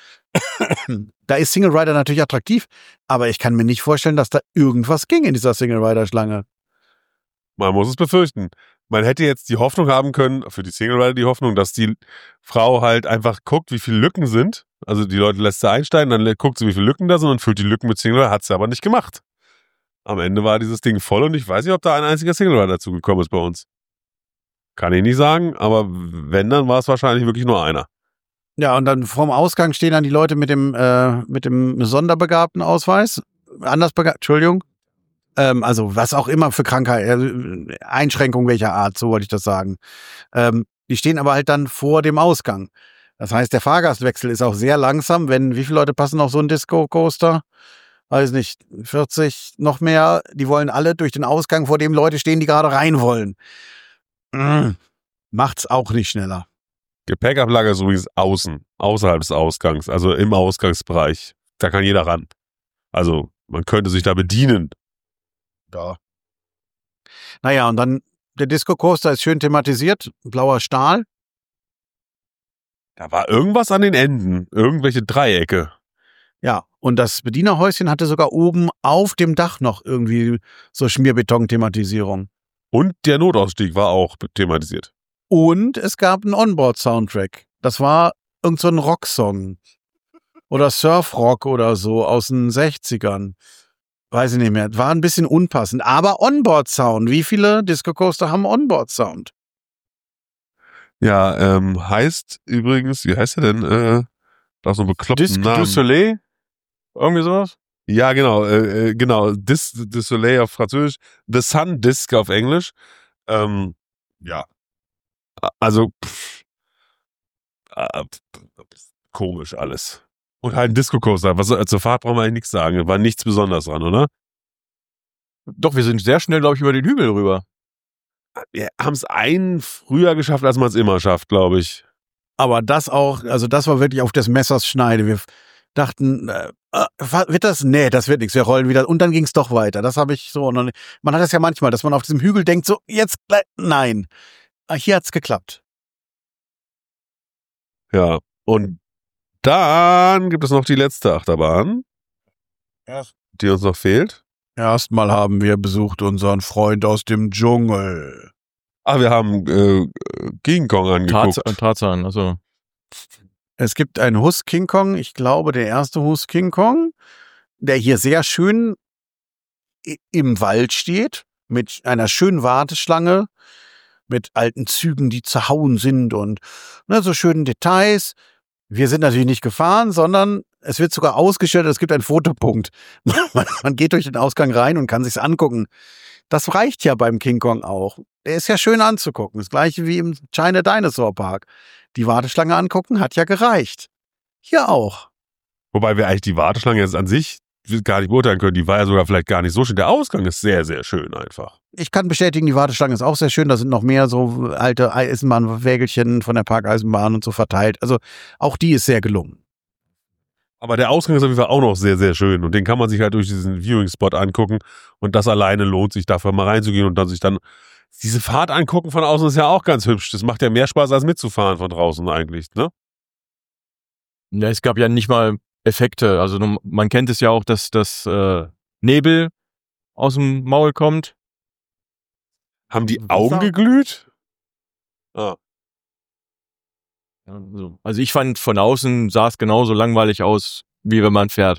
Da ist Single Rider natürlich attraktiv, aber ich kann mir nicht vorstellen, dass da irgendwas ging in dieser Single Rider Schlange. Man muss es befürchten. Man hätte jetzt die Hoffnung haben können, für die Single Rider die Hoffnung, dass die Frau halt einfach guckt, wie viele Lücken sind. Also die Leute lässt sie einsteigen, dann guckt sie, wie viele Lücken da sind und füllt die Lücken mit Single Rider. Hat sie aber nicht gemacht. Am Ende war dieses Ding voll und ich weiß nicht, ob da ein einziger Single Rider dazu gekommen ist bei uns. Kann ich nicht sagen, aber wenn, dann war es wahrscheinlich wirklich nur einer. Ja, und dann vorm Ausgang stehen dann die Leute mit dem, äh, mit dem sonderbegabten Ausweis. Anders begabt, Entschuldigung. Ähm, also was auch immer für Krankheit, äh, Einschränkung welcher Art, so wollte ich das sagen. Ähm, die stehen aber halt dann vor dem Ausgang. Das heißt, der Fahrgastwechsel ist auch sehr langsam, wenn, wie viele Leute passen auf so einen Disco-Coaster? Weiß nicht, vierzig, noch mehr. Die wollen alle durch den Ausgang, vor dem Leute stehen, die gerade rein wollen. Mm, macht's auch nicht schneller. Gepäckablage ist übrigens außen, außerhalb des Ausgangs, also im Ausgangsbereich. Da kann jeder ran. Also man könnte sich da bedienen. Ja. Naja, und dann der Disco-Coaster ist schön thematisiert, blauer Stahl. Da war irgendwas an den Enden, irgendwelche Dreiecke. Ja, und das Bedienerhäuschen hatte sogar oben auf dem Dach noch irgendwie so Schmierbeton-Thematisierung. Und der Notausstieg war auch thematisiert. Und es gab einen Onboard-Soundtrack. Das war irgend so ein Rocksong. Oder Surfrock oder so aus den sechzigern. Weiß ich nicht mehr. War ein bisschen unpassend. Aber Onboard-Sound. Wie viele Disco-Coaster haben Onboard-Sound? Ja, ähm, heißt übrigens, wie heißt er denn? Äh, da so einen bekloppten Disque Namen. du Soleil? Irgendwie sowas? Ja, genau, äh, äh, genau. Dis du Soleil auf Französisch, The Sun Disc auf Englisch. Ähm, ja. Also, pff, äh, komisch alles. Und halt ein Disco-Coaster. Was, zur Fahrt brauchen wir eigentlich nichts sagen. War nichts Besonderes dran, oder? Doch, wir sind sehr schnell, glaube ich, über den Hügel rüber. Wir haben es einen früher geschafft, als man es immer schafft, glaube ich. Aber das auch, also das war wirklich auf des Messers Schneide. Wir dachten, äh, äh, wird das? Nee, das wird nichts. Wir rollen wieder. Und dann ging es doch weiter. Das habe ich so. Man hat das ja manchmal, dass man auf diesem Hügel denkt, so, jetzt, nein. Hier hat's geklappt. Ja, und dann gibt es noch die letzte Achterbahn, Erst, die uns noch fehlt. Erstmal haben wir besucht unseren Freund aus dem Dschungel. Ah, wir haben äh, King Kong angeguckt. Tarzan, Tarzan, also. Es gibt einen Hus King Kong, ich glaube der erste Hus King Kong, der hier sehr schön i- im Wald steht, mit einer schönen Warteschlange, mit alten Zügen, die zerhauen sind und ne, so schönen Details. Wir sind natürlich nicht gefahren, sondern es wird sogar ausgestellt, es gibt einen Fotopunkt. Man, man geht durch den Ausgang rein und kann sich's angucken. Das reicht ja beim King Kong auch. Der ist ja schön anzugucken. Das gleiche wie im China Dinosaur Park. Die Warteschlange angucken hat ja gereicht. Hier auch. Wobei wir eigentlich die Warteschlange jetzt an sich gar nicht beurteilen können. Die war ja sogar vielleicht gar nicht so schön. Der Ausgang ist sehr, sehr schön einfach. Ich kann bestätigen, die Warteschlange ist auch sehr schön. Da sind noch mehr so alte Eisenbahnwägelchen von der Parkeisenbahn und so verteilt. Also auch die ist sehr gelungen. Aber der Ausgang ist auf jeden Fall auch noch sehr, sehr schön. Und den kann man sich halt durch diesen Viewing-Spot angucken. Und das alleine lohnt sich, dafür mal reinzugehen und dann sich dann diese Fahrt angucken von außen ist ja auch ganz hübsch. Das macht ja mehr Spaß, als mitzufahren von draußen eigentlich, ne? Ja, es gab ja nicht mal Effekte. Also nun- man kennt es ja auch, dass das äh, Nebel aus dem Maul kommt. Haben die Was Augen auch- geglüht? Ah. Ja, so. Also ich fand, von außen sah es genauso langweilig aus, wie wenn man fährt.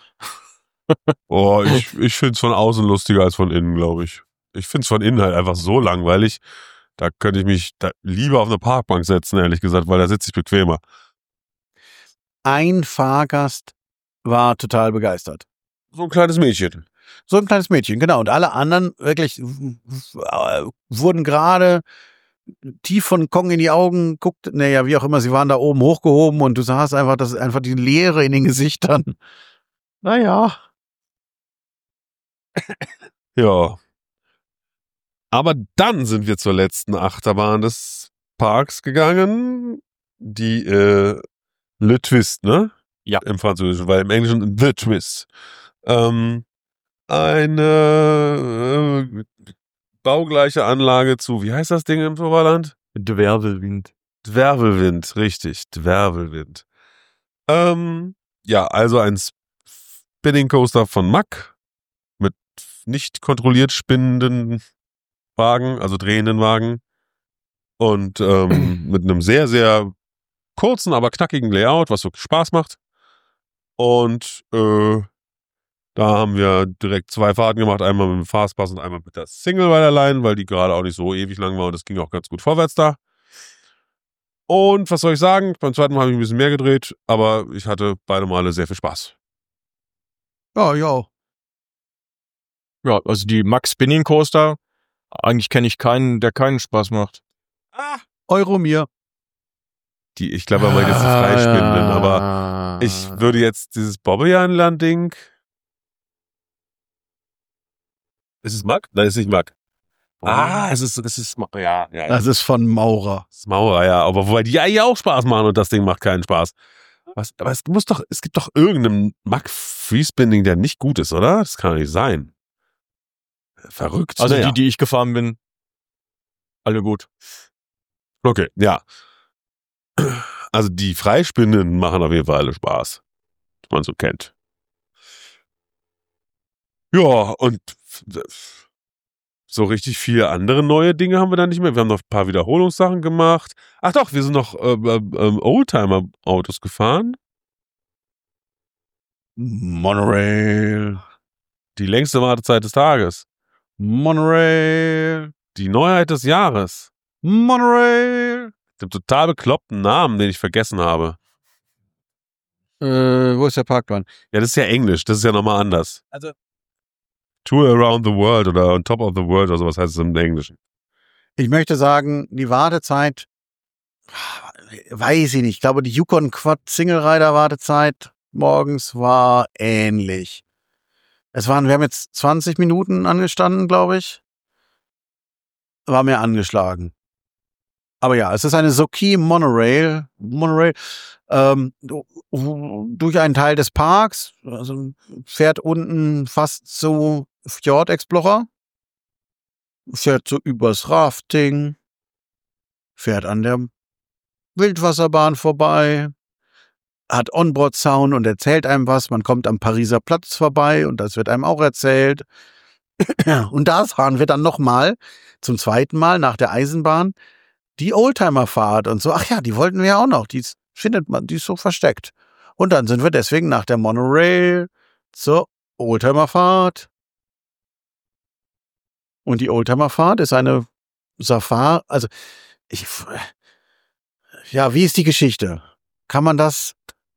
Oh, ich, ich finde es von außen lustiger als von innen, glaube ich. Ich finde es von innen halt einfach so langweilig. Da könnte ich mich da lieber auf eine Parkbank setzen, ehrlich gesagt, weil da sitze ich bequemer. Ein Fahrgast war total begeistert. So ein kleines Mädchen. So ein kleines Mädchen, genau. Und alle anderen wirklich äh, wurden gerade tief von Kong in die Augen guckt, naja, wie auch immer, sie waren da oben hochgehoben und du sahst einfach, das ist einfach die Leere in den Gesichtern. Naja. Ja. Aber dann sind wir zur letzten Achterbahn des Parks gegangen. Die äh, Le Twist, ne? Ja. Im Französischen, weil im Englischen The Twist. Ähm, eine äh, baugleiche Anlage zu, wie heißt das Ding im Sauerland? Dwervelwind. Dwervelwind, richtig, Dwervelwind. Ähm, ja, also ein Spinning Coaster von Mack mit nicht kontrolliert spinnenden Wagen, also drehenden Wagen und ähm, mit einem sehr, sehr kurzen, aber knackigen Layout, was wirklich Spaß macht. Und äh, da haben wir direkt zwei Fahrten gemacht, einmal mit dem Fastpass und einmal mit der Single Rider-Line, weil die gerade auch nicht so ewig lang war und es ging auch ganz gut vorwärts da. Und was soll ich sagen? Beim zweiten Mal habe ich ein bisschen mehr gedreht, aber ich hatte beide Male sehr viel Spaß. Ja, ja. Ja, also die Max Spinning Coaster, eigentlich kenne ich keinen, der keinen Spaß macht. Ah! Euromir. Die, ich glaube, aber jetzt die Freispinnenden, aber ich würde jetzt dieses Bobbejahnland-Ding. Ist es Mack? Nein, ist nicht Mack. Ah, es ist, es ist, Ma- ja, ja, ja. Das ist von Maurer. Das ist Maurer, ja. Aber wobei die eigentlich auch Spaß machen und das Ding macht keinen Spaß. Was, aber es muss doch, es gibt doch irgendeinen Mack Freespinning, der nicht gut ist, oder? Das kann doch nicht sein. Verrückt. Also Naja. die, die ich gefahren bin, alle gut. Okay, ja. Also die Freispinnen machen auf jeden Fall alle Spaß, was man so kennt. Ja, und so richtig viele andere neue Dinge haben wir da nicht mehr. Wir haben noch ein paar Wiederholungssachen gemacht. Ach doch, wir sind noch äh, äh, Oldtimer-Autos gefahren. Monorail. Die längste Wartezeit des Tages. Monorail. Die Neuheit des Jahres. Monorail. Dem total bekloppten Namen, den ich vergessen habe. Äh, wo ist der Parkplan? Ja, das ist ja Englisch, das ist ja nochmal anders. Also Tour Around the World oder On Top of the World oder sowas heißt es im Englischen. ich möchte sagen, die Wartezeit, weiß ich nicht. Ich glaube, die Yukon Quad Single Rider Wartezeit morgens war ähnlich. Es waren, wir haben jetzt zwanzig Minuten angestanden, glaube ich. War mir angeschlagen. Aber ja, es ist eine Soki Monorail, Monorail, ähm, du- durch einen Teil des Parks, also fährt unten fast so Fjord Explorer, fährt so übers Rafting, fährt an der Wildwasserbahn vorbei, hat Onboard-Sound und erzählt einem was. Man kommt am Pariser Platz vorbei und das wird einem auch erzählt. Und da fahren wir dann nochmal zum zweiten Mal nach der Eisenbahn die Oldtimerfahrt und so. Ach ja, die wollten wir ja auch noch. Die ist- findet man, die ist so versteckt. Und dann sind wir deswegen nach der Monorail zur Oldtimerfahrt. Und die Oldtimerfahrt ist eine Safari, also ich, ja, wie ist die Geschichte? Kann man das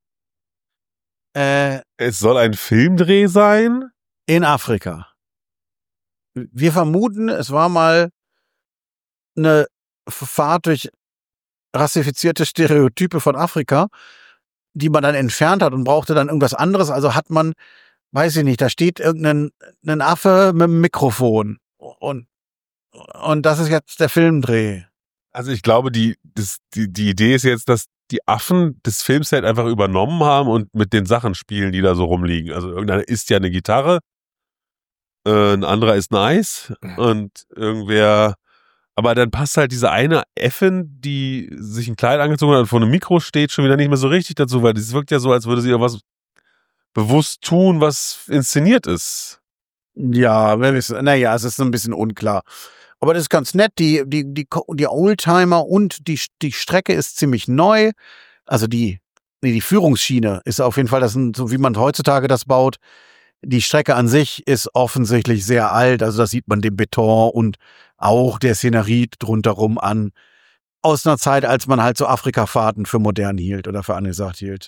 äh, Es soll ein Filmdreh sein. in Afrika? Wir vermuten, es war mal eine Fahrt durch rassifizierte Stereotype von Afrika, die man dann entfernt hat und brauchte dann irgendwas anderes. Also hat man, weiß ich nicht, da steht irgendein ein Affe mit einem Mikrofon und und das ist jetzt der Filmdreh. Also ich glaube, die, das, die, die Idee ist jetzt, dass die Affen das Filmset einfach übernommen haben und mit den Sachen spielen, die da so rumliegen. Also irgendeiner isst ja eine Gitarre, äh, ein anderer isst ein Eis und irgendwer, aber dann passt halt diese eine Äffin, die sich ein Kleid angezogen hat und vor einem Mikro steht, schon wieder nicht mehr so richtig dazu, weil das wirkt ja so, als würde sie irgendwas bewusst tun, was inszeniert ist. Ja, wer weiß, naja, es ist so ein bisschen unklar. Aber das ist ganz nett. Die, die, die, die Oldtimer und die, die Strecke ist ziemlich neu. Also die, nee, die Führungsschiene ist auf jeden Fall, das sind, so wie man heutzutage das baut. Die Strecke an sich ist offensichtlich sehr alt. Also da sieht man den Beton und auch der Szenerie drumherum an. Aus einer Zeit, als man halt so Afrika-Fahrten für modern hielt oder für angesagt hielt.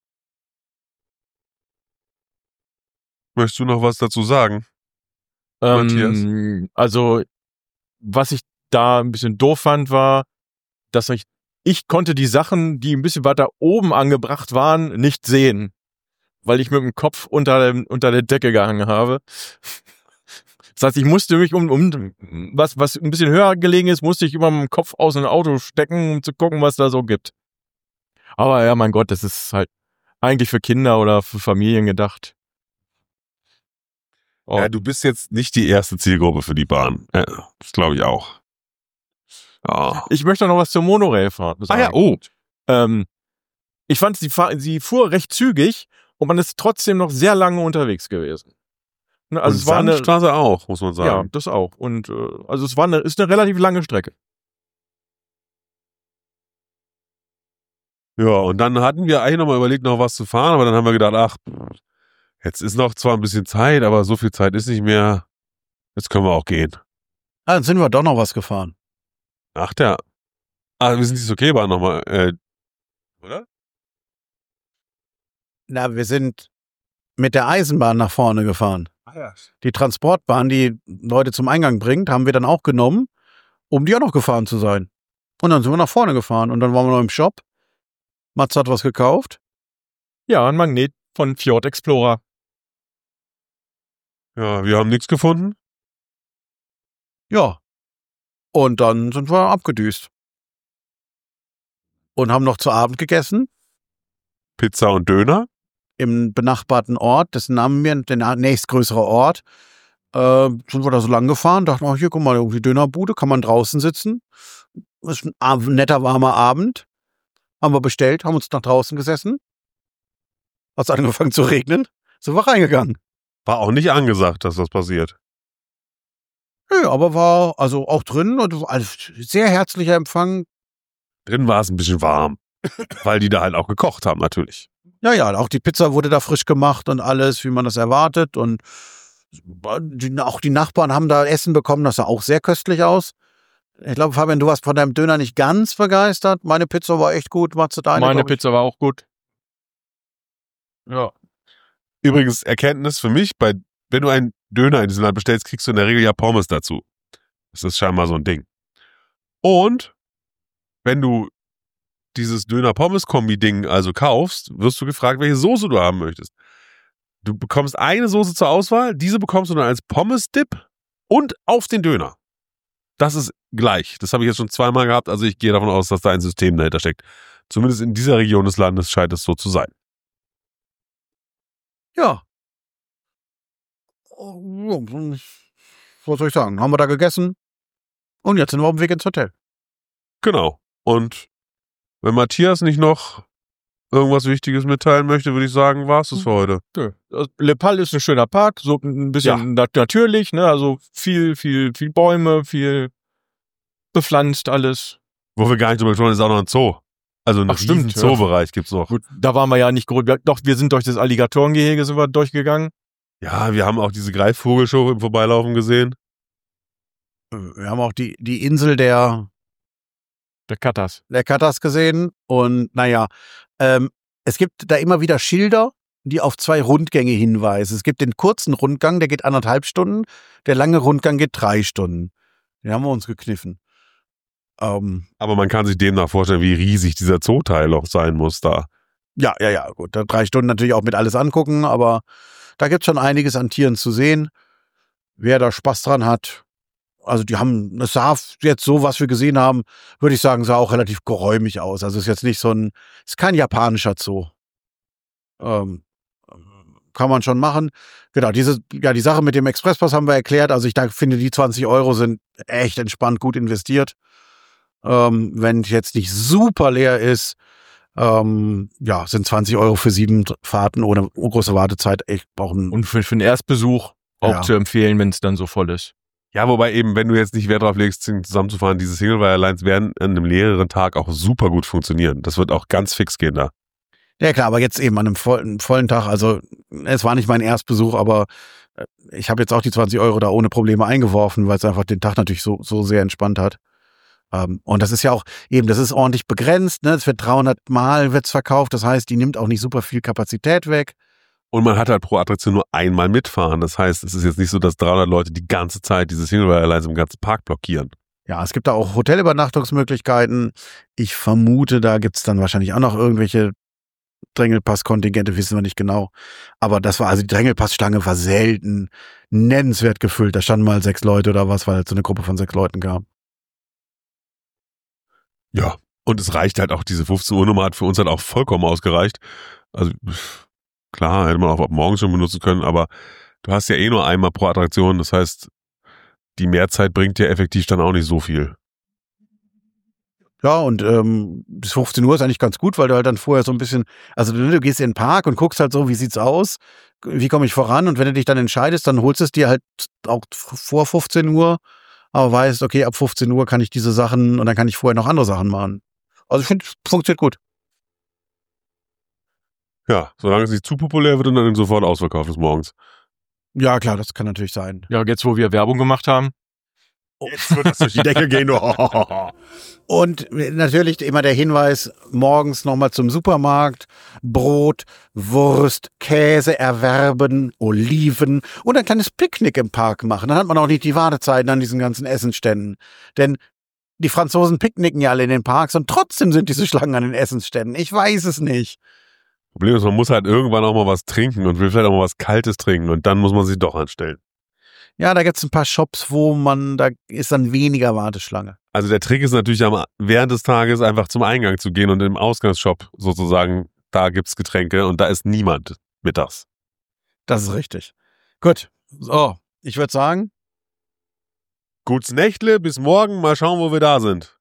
Möchtest du noch was dazu sagen? Matthias? Ähm, also, was ich da ein bisschen doof fand, war, dass ich, ich konnte die Sachen, die ein bisschen weiter oben angebracht waren, nicht sehen. Weil ich mit dem Kopf unter, dem, unter der Decke gehangen habe. Das heißt, ich musste mich um, um was, was ein bisschen höher gelegen ist, musste ich über meinem Kopf aus dem Auto stecken, um zu gucken, was da so gibt. Aber ja, mein Gott, das ist halt eigentlich für Kinder oder für Familien gedacht. Oh. Ja, du bist jetzt nicht die erste Zielgruppe für die Bahn. Ja, das glaube ich auch. Ja. Ich möchte noch was zur Monorailfahrt sagen. Ah ja, oh. Ähm, ich fand, sie, fahr, sie fuhr recht zügig und man ist trotzdem noch sehr lange unterwegs gewesen. Ne, also Und es war eine, Sandstraße auch, muss man ja, sagen. das auch. Und äh, also es war eine, ist eine relativ lange Strecke. Ja, und dann hatten wir eigentlich noch mal überlegt, noch was zu fahren, aber dann haben wir gedacht, ach, jetzt ist noch zwar ein bisschen Zeit, aber so viel Zeit ist nicht mehr. Jetzt können wir auch gehen. Ah, dann sind wir doch noch was gefahren. Ach, der. Ah, wir sind die Sokebahn nochmal, äh, oder? Na, wir sind mit der Eisenbahn nach vorne gefahren. Ach ja. Die Transportbahn, die Leute zum Eingang bringt, haben wir dann auch genommen, um die auch noch gefahren zu sein. Und dann sind wir nach vorne gefahren und dann waren wir noch im Shop. Mats hat was gekauft. Ja, ein Magnet von Fjord Explorer. Ja, wir haben nichts gefunden. Ja. Und dann sind wir abgedüst. Und haben noch zu Abend gegessen Pizza und Döner. im benachbarten Ort, dessen Namen mir, der nächstgrößere Ort. Äh, sind wir da so lang gefahren, dachten, oh, hier, guck mal, irgendwie Dönerbude, kann man draußen sitzen. Ist ein ab- netter, warmer Abend. Haben wir bestellt, haben uns nach draußen gesessen. Hat's angefangen zu regnen. Sind wir reingegangen. War auch nicht angesagt, dass das passiert. Nö, aber war also auch drin und war alles sehr herzlicher Empfang. Drin war es ein bisschen warm. Weil die da halt auch gekocht haben, natürlich. Ja, ja, auch die Pizza wurde da frisch gemacht und alles, wie man das erwartet. Und die, auch die Nachbarn haben da Essen bekommen, das sah auch sehr köstlich aus. Ich glaube, Fabian, du warst von deinem Döner nicht ganz begeistert. Meine Pizza war echt gut. Machst du deine? Meine glaub ich? Pizza war auch gut. Ja. Übrigens, Erkenntnis für mich, bei, wenn du einen Döner in diesem Land bestellst, kriegst du in der Regel ja Pommes dazu. Das ist scheinbar so ein Ding. Und wenn du dieses Döner-Pommes-Kombi-Ding also kaufst, wirst du gefragt, welche Soße du haben möchtest. Du bekommst eine Soße zur Auswahl, diese bekommst du dann als Pommes-Dip und auf den Döner. Das ist gleich. Das habe ich jetzt schon zweimal gehabt, also ich gehe davon aus, dass da ein System dahinter steckt. Zumindest in dieser Region des Landes scheint es so zu sein. Ja. Oh, was soll ich sagen? Haben wir da gegessen und jetzt sind wir auf dem Weg ins Hotel. Genau. Und wenn Matthias nicht noch irgendwas Wichtiges mitteilen möchte, würde ich sagen, war es das für heute. Nö. Le Pal ist ein schöner Park, so ein bisschen Ja. nat- natürlich, ne? Also viel, viel, viel Bäume, viel bepflanzt alles. Wo wir gar nicht drüber sprechen, ist auch noch ein Zoo. Also einen Ach, stimmt, riesen ja. Zoobereich gibt's noch. Gut, da waren wir ja nicht groß. Wir- Doch, wir sind durch das Alligatorengehege sind wir durchgegangen. Ja, wir haben auch diese Greifvogelshow im Vorbeilaufen gesehen. Wir haben auch die, die Insel der, Der Katas. der Katas gesehen. Und naja, ähm, es gibt da immer wieder Schilder, die auf zwei Rundgänge hinweisen. Es gibt den kurzen Rundgang, der geht anderthalb Stunden. Der lange Rundgang geht drei Stunden. Den haben wir uns gekniffen. Ähm, Aber man kann sich demnach vorstellen, wie riesig dieser Zooteil auch sein muss da. ja, ja, ja, gut. Da drei Stunden natürlich auch mit alles angucken, aber da gibt's schon einiges an Tieren zu sehen. Wer da Spaß dran hat, also die haben, es sah jetzt so, was wir gesehen haben, würde ich sagen, sah auch relativ geräumig aus. Also ist jetzt nicht so ein, ist kein japanischer Zoo. Ähm, kann man schon machen. Genau, diese, ja, die Sache mit dem Expresspass haben wir erklärt. Also ich da finde, die zwanzig Euro sind echt entspannt gut investiert. Ähm, wenn es jetzt nicht super leer ist, ähm, ja, sind zwanzig Euro für sieben Fahrten ohne große Wartezeit echt auch ein, Und für, für den Erstbesuch auch Ja. zu empfehlen, wenn es dann so voll ist. Ja, wobei eben, wenn du jetzt nicht Wert drauf legst, zusammenzufahren, diese Single Lines werden an einem leeren Tag auch super gut funktionieren. Das wird auch ganz fix gehen da. ja klar, aber jetzt eben an einem vollen, vollen Tag, also es war nicht mein Erstbesuch, aber äh, ich habe jetzt auch die zwanzig Euro da ohne Probleme eingeworfen, weil es einfach den Tag natürlich so, so sehr entspannt hat. Ähm, und das ist ja auch eben, das ist ordentlich begrenzt, ne? Es wird dreihundert Mal wird's verkauft, das heißt, die nimmt auch nicht super viel Kapazität weg. Und man hat halt pro Attraktion nur einmal mitfahren. Das heißt, es ist jetzt nicht so, dass dreihundert Leute die ganze Zeit diese Single Lines im ganzen Park blockieren. Ja, es gibt da auch Hotelübernachtungsmöglichkeiten. Ich vermute, da gibt's dann wahrscheinlich auch noch irgendwelche Drängelpass-Kontingente, wissen wir nicht genau. Aber das war, also die Drängelpassstange war selten nennenswert gefüllt. Da standen mal sechs Leute oder was, weil es so eine Gruppe von sechs Leuten gab. Ja. Und es reicht halt auch, diese fünfzehn Uhr Nummer hat für uns halt auch vollkommen ausgereicht. Also pff, klar, hätte man auch ab morgens schon benutzen können, aber du hast ja eh nur einmal pro Attraktion. Das heißt, die Mehrzeit bringt dir effektiv dann auch nicht so viel. Ja, und ähm, bis fünfzehn Uhr ist eigentlich ganz gut, weil du halt dann vorher so ein bisschen, also du, du gehst in den Park und guckst halt so, wie sieht's aus, wie komme ich voran, und wenn du dich dann entscheidest, dann holst du es dir halt auch vor fünfzehn Uhr, aber weißt, okay, ab fünfzehn Uhr kann ich diese Sachen und dann kann ich vorher noch andere Sachen machen. Also ich finde, funktioniert gut. Ja, solange es nicht zu populär wird und dann sofort ausverkauft ist morgens. Ja, klar, das kann natürlich sein. Ja, jetzt wo wir Werbung gemacht haben. Jetzt wird das durch die Decke gehen. Und natürlich immer der Hinweis, morgens nochmal zum Supermarkt, Brot, Wurst, Käse erwerben, Oliven und ein kleines Picknick im Park machen. Dann hat man auch nicht die Wartezeiten an diesen ganzen Essensständen. Denn die Franzosen picknicken ja alle in den Parks und trotzdem sind diese Schlangen an den Essensständen. Ich weiß es nicht. Problem ist, man muss halt irgendwann auch mal was trinken und will vielleicht auch mal was Kaltes trinken und dann muss man sich doch anstellen. Ja, da gibt's ein paar Shops, wo man, da ist dann weniger Warteschlange. Also der Trick ist natürlich am, während des Tages einfach zum Eingang zu gehen und im Ausgangsshop sozusagen, da gibt's Getränke und da ist niemand mittags. Das ist richtig. Gut. So, ich würde sagen, Gutes Nächtle, bis morgen, mal schauen, wo wir da sind.